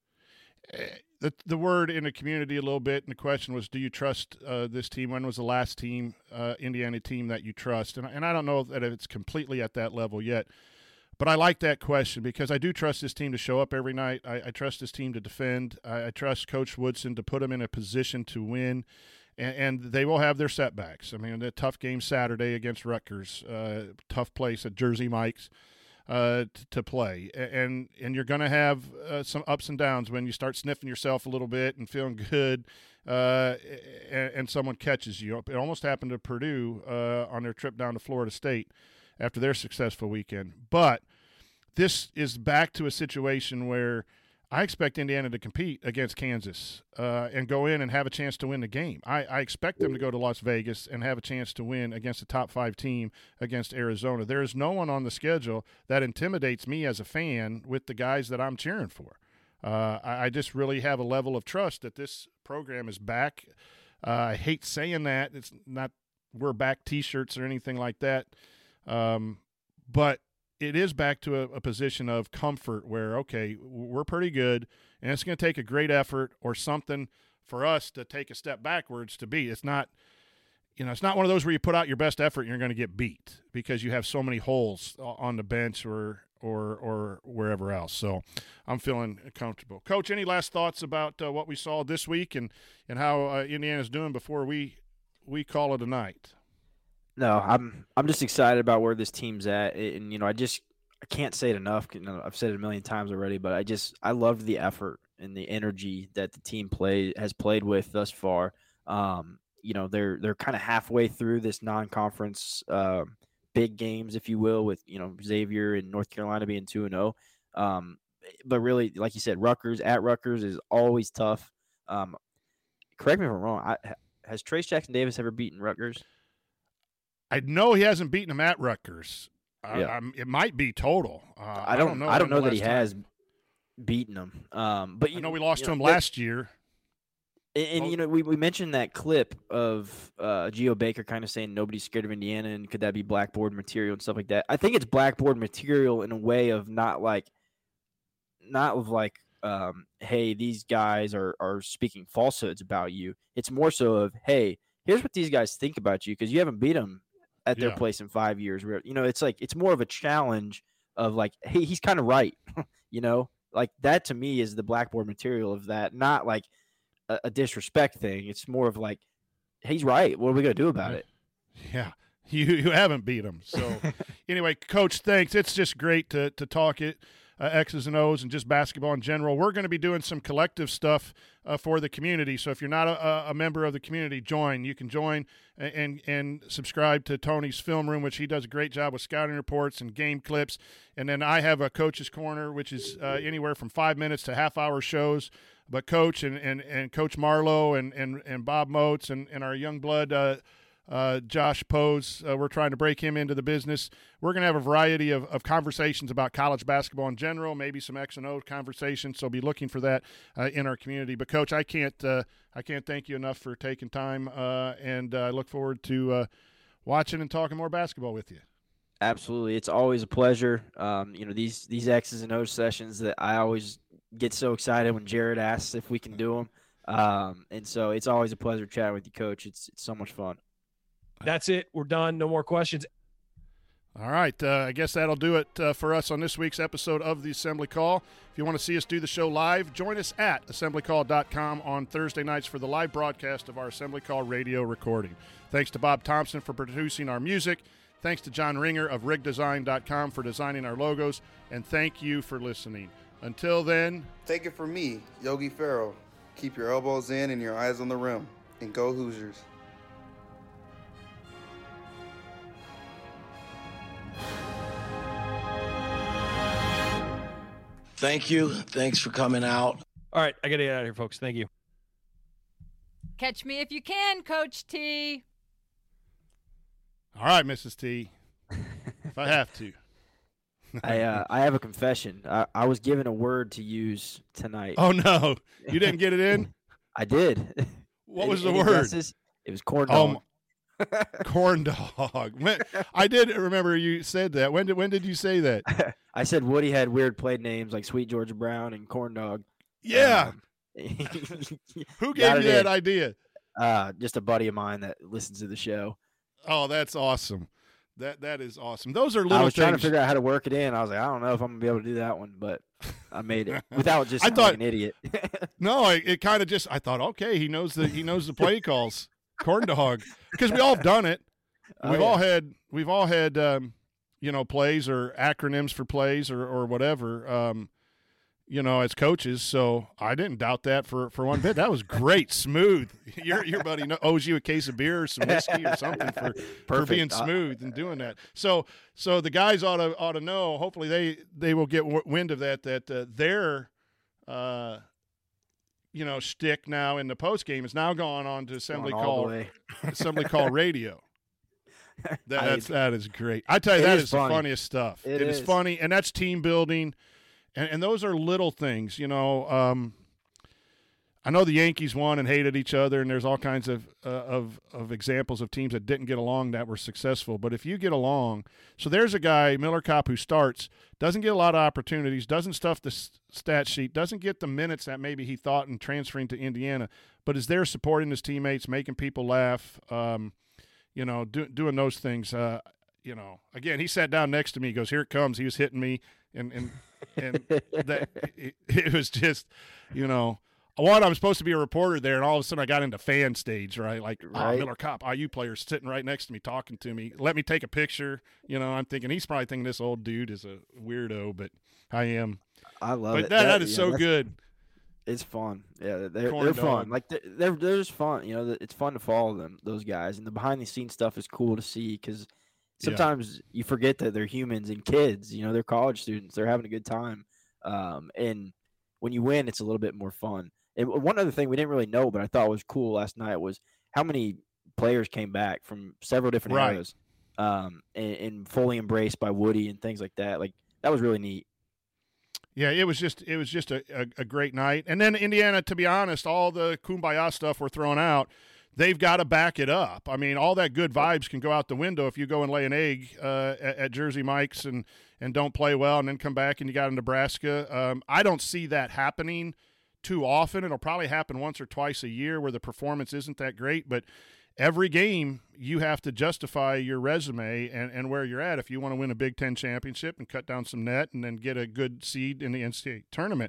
The word in the community a little bit, and the question was, do you trust this team? When was the last Indiana team that you trust? And I don't know that it's completely at that level yet, but I like that question because I do trust this team to show up every night. I trust this team to defend. I trust Coach Woodson to put them in a position to win, and they will have their setbacks. I mean, a tough game Saturday against Rutgers, tough place at Jersey Mike's. to play, and you're going to have some ups and downs when you start sniffing yourself a little bit and feeling good, and someone catches you. It almost happened to Purdue on their trip down to Florida State after their successful weekend. But this is back to a situation where I expect Indiana to compete against Kansas and go in and have a chance to win the game. I expect them to go to Las Vegas and have a chance to win against a top 5 team against Arizona. There is no one on the schedule that intimidates me as a fan with the guys that I'm cheering for. I just really have a level of trust that this program is back. I hate saying that. It's not we're back T-shirts or anything like that. But it is back to a position of comfort where, okay, we're pretty good, and it's going to take a great effort or something for us to take a step backwards to beat. It's not, it's not one of those where you put out your best effort and you're going to get beat because you have so many holes on the bench or wherever else. So I'm feeling comfortable. Coach, any last thoughts about what we saw this week and how Indiana's doing before we call it a night? No, I'm just excited about where this team's at, and I can't say it enough. I've said it a million times already, but I loved the effort and the energy that the team has played with thus far. They're kind of halfway through this non-conference big games, if you will, with Xavier and North Carolina being 2-0. But really, like you said, Rutgers is always tough. Correct me if I'm wrong. Has Trace Jackson Davis ever beaten Rutgers? I know he hasn't beaten him at Rutgers. It might be total. I don't know that he has beaten him. But I know we lost to him last year. And we mentioned that clip of Geo Baker kind of saying nobody's scared of Indiana, and could that be blackboard material and stuff like that? I think it's blackboard material in a way of not hey, these guys are speaking falsehoods about you. It's more so of, hey, here's what these guys think about you because you haven't beat them at their place in 5 years. It's more of a challenge of like, hey, he's kind of right. Like that to me is the blackboard material of that, not like a disrespect thing. It's more of like, he's right. What are we going to do about it? Yeah. You haven't beat him. So anyway, Coach, thanks. It's just great to talk it. X's and O's and just basketball in general. We're going to be doing some collective stuff for the community. So if you're not a member of the community, join. You can join and subscribe to Tony's Film Room, which he does a great job with scouting reports and game clips. And then I have a Coach's Corner, which is anywhere from 5 minutes to half-hour shows. But Coach and Coach Marlowe and Bob Moats and our young blood Josh Pose, we're trying to break him into the business. We're going to have a variety of conversations about college basketball in general, maybe some X and O conversations, so be looking for that in our community. But, Coach, I can't thank you enough for taking time, and I look forward to watching and talking more basketball with you. Absolutely. It's always a pleasure. These X's and O's sessions that I always get so excited when Jared asks if we can do them. And so it's always a pleasure chatting with you, Coach. It's so much fun. That's it. We're done. No more questions. All right. I guess that'll do it for us on this week's episode of the Assembly Call. If you want to see us do the show live, join us at assemblycall.com on Thursday nights for the live broadcast of our Assembly Call radio recording. Thanks to Bob Thompson for producing our music. Thanks to John Ringer of rigdesign.com for designing our logos. And thank you for listening. Until then. Take it from me, Yogi Ferrell. Keep your elbows in and your eyes on the rim. And go Hoosiers. Thank you. Thanks for coming out. All right, I got to get out of here, folks. Thank you. Catch me if you can, Coach T. All right, Mrs. T. If I have to. I have a confession. I was given a word to use tonight. Oh, no. You didn't get it in? I did. What was the word? It was corn dog. Corn dog. I did remember you said that. When did you say that? I said Woody had weird play names like Sweet Georgia Brown and Corn Dog. Yeah. Who gave you that idea? Just a buddy of mine that listens to the show. Oh, that's awesome. That is awesome. Those are little things. I was trying to figure out how to work it in. I was like, I don't know if I'm going to be able to do that one, but I made it without just sounding like an idiot. No, it kind of just, I thought, okay, he knows the play calls. Corn dog. Because we all have done it. We've all had plays or acronyms for plays or whatever, as coaches. So I didn't doubt that for one bit. That was great, smooth. Your buddy owes you a case of beer or some whiskey or something for being smooth and doing that. So the guys ought to know. Hopefully they will get wind of that their shtick now in the post game is now gone on to Assembly Call Radio. That is great. I tell you, that is the funniest stuff. It is funny, and that's team building, and those are little things. I know the Yankees won and hated each other, and there's all kinds of examples of teams that didn't get along that were successful. But if you get along, so there's a guy, Miller Kopp, who starts, doesn't get a lot of opportunities, doesn't stuff the stat sheet, doesn't get the minutes that maybe he thought in transferring to Indiana, but is there supporting his teammates, making people laugh, doing those things. Again, he sat down next to me. He goes, "Here it comes." He was hitting me, and that it was just, I'm supposed to be a reporter there, and all of a sudden I got into fan stage, right? Like, Miller Kopp, IU player sitting right next to me talking to me. Let me take a picture. I'm thinking he's probably thinking this old dude is a weirdo, but I am. I love it. That is so good. It's fun. Yeah, they're fun. Like they're just fun. It's fun to follow those guys, and the behind the scenes stuff is cool to see because sometimes you forget that they're humans and kids. They're college students. They're having a good time, and when you win, it's a little bit more fun. And one other thing we didn't really know, but I thought was cool last night was how many players came back from several different eras, and fully embraced by Woody and things like that. Like that was really neat. Yeah, it was just a great night. And then Indiana, to be honest, all the kumbaya stuff we're throwing out, they've got to back it up. I mean, all that good vibes can go out the window if you go and lay an egg at Jersey Mike's and don't play well and then come back and you got a Nebraska. I don't see that happening too often. It'll probably happen once or twice a year where the performance isn't that great, but every game you have to justify your resume and where you're at if you want to win a Big Ten championship and cut down some net and then get a good seed in the NCAA tournament.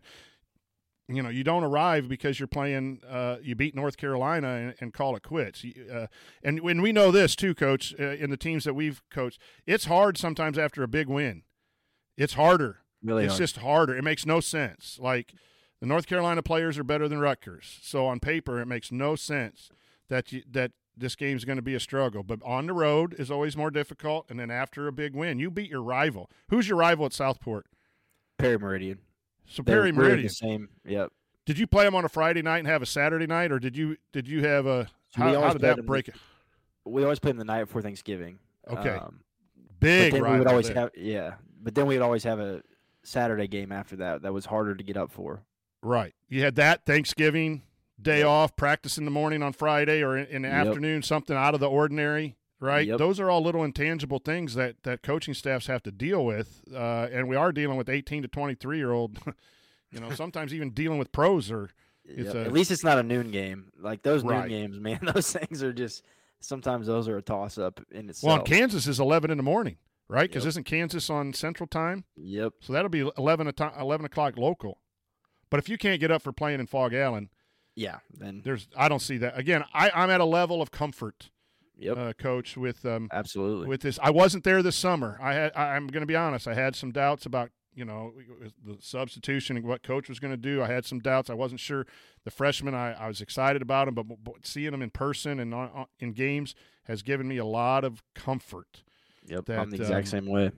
You don't arrive because you're playing you beat North Carolina and call it quits. And when we know this too, Coach, in the teams that we've coached, it's hard sometimes after a big win. It's harder. It's just harder. It makes no sense. Like the North Carolina players are better than Rutgers. So on paper, it makes no sense that this game's going to be a struggle. But on the road is always more difficult, and then after a big win, you beat your rival. Who's your rival at Southport? Perry Meridian. So Perry Meridian. Really the same. Yep. Did you play them on a Friday night and have a Saturday night, or did you have a how did that break it? We always played them the night before Thanksgiving. Okay. Big rival. We would always but then we would always have a Saturday game after that. That was harder to get up for. Right. You had that Thanksgiving day off, practice in the morning on Friday or in the afternoon, something out of the ordinary, right? Yep. Those are all little intangible things that coaching staffs have to deal with, and we are dealing with 18 to 23-year-old, sometimes even dealing with pros. At least it's not a noon game. Like those noon games, man, those things are just – sometimes those are a toss-up in itself. Well, Kansas is 11 in the morning, right? Because isn't Kansas on Central Time? Yep. So that'll be 11 o'clock local. But if you can't get up for playing in Fog Allen – then I don't see that. Again, I'm at a level of comfort, Coach, with absolutely with this. I wasn't there this summer. I'm going to be honest. I had some doubts about the substitution and what Coach was going to do. I had some doubts. I wasn't sure. The freshmen, I was excited about them, but seeing them in person and in games has given me a lot of comfort. Yep, I'm the exact same way.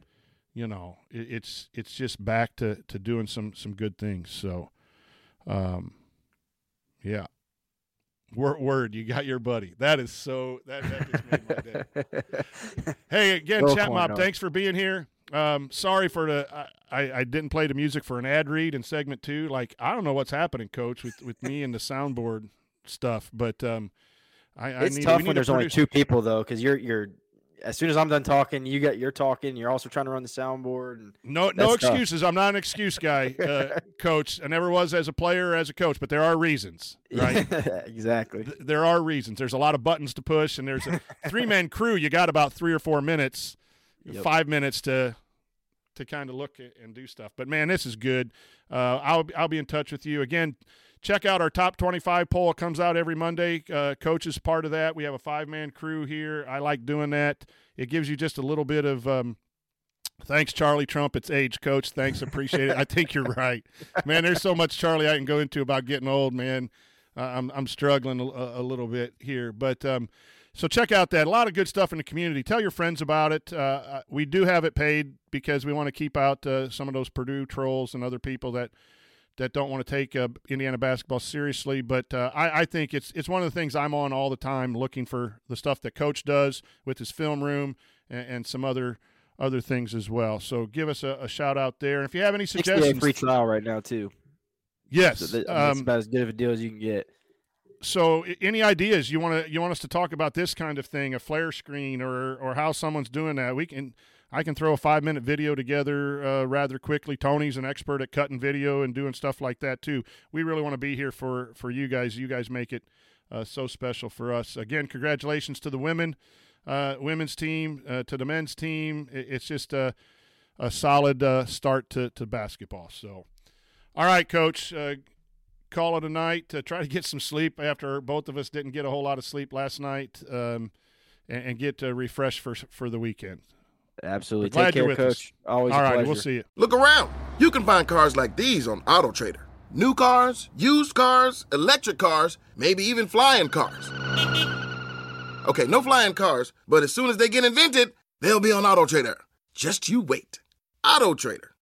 It's just back to doing some good things. So. Yeah. Word, you got your buddy. That is so that just made my day. Hey, again, Chat Mob, thanks for being here. Sorry for I didn't play the music for an ad read in segment 2. Like, I don't know what's happening, Coach, with me and the soundboard stuff, but it's tough when there's only 2 people though, because you're as soon as I'm done talking, you're talking. You're also trying to run the soundboard. And no excuses. I'm not an excuse guy, Coach. I never was as a player or as a coach, but there are reasons, right? Exactly. There are reasons. There's a lot of buttons to push, and there's a 3-man crew. You got about 3 or 4 minutes, 5 minutes to kind of look and do stuff. But man, this is good. I'll be in touch with you again. Check out our top 25 poll. It comes out every Monday. Coach is part of that. We have a 5-man crew here. I like doing that. It gives you just a little bit of Thanks, Charlie Trump. It's age, Coach. Thanks, appreciate it. I think you're right, man. There's so much, Charlie, I can go into about getting old, man. I'm struggling a little bit here, but so check out that. A lot of good stuff in the community. Tell your friends about it. We do have it paid because we want to keep out some of those Purdue trolls and other people that don't want to take Indiana basketball seriously. But I think it's one of the things I'm on all the time, looking for the stuff that Coach does with his film room and some other things as well. So give us a shout out there. And if you have any suggestions, 60-day free trial right now too. Yes, so that's about as good of a deal as you can get. So any ideas you want us to talk about this kind of thing, a flare screen or how someone's doing that? I can throw a 5-minute video together rather quickly. Tony's an expert at cutting video and doing stuff like that too. We really want to be here for you guys. You guys make it so special for us. Again, congratulations to the women's team, to the men's team. It's just a solid start to basketball. So, all right, Coach, call it a night. Try to get some sleep after both of us didn't get a whole lot of sleep last night, and get refreshed for the weekend. Absolutely. Take care, Coach. Always a pleasure. All right, we'll see you. Look around. You can find cars like these on AutoTrader. New cars, used cars, electric cars, maybe even flying cars. Okay, no flying cars, but as soon as they get invented, they'll be on AutoTrader. Just you wait. AutoTrader.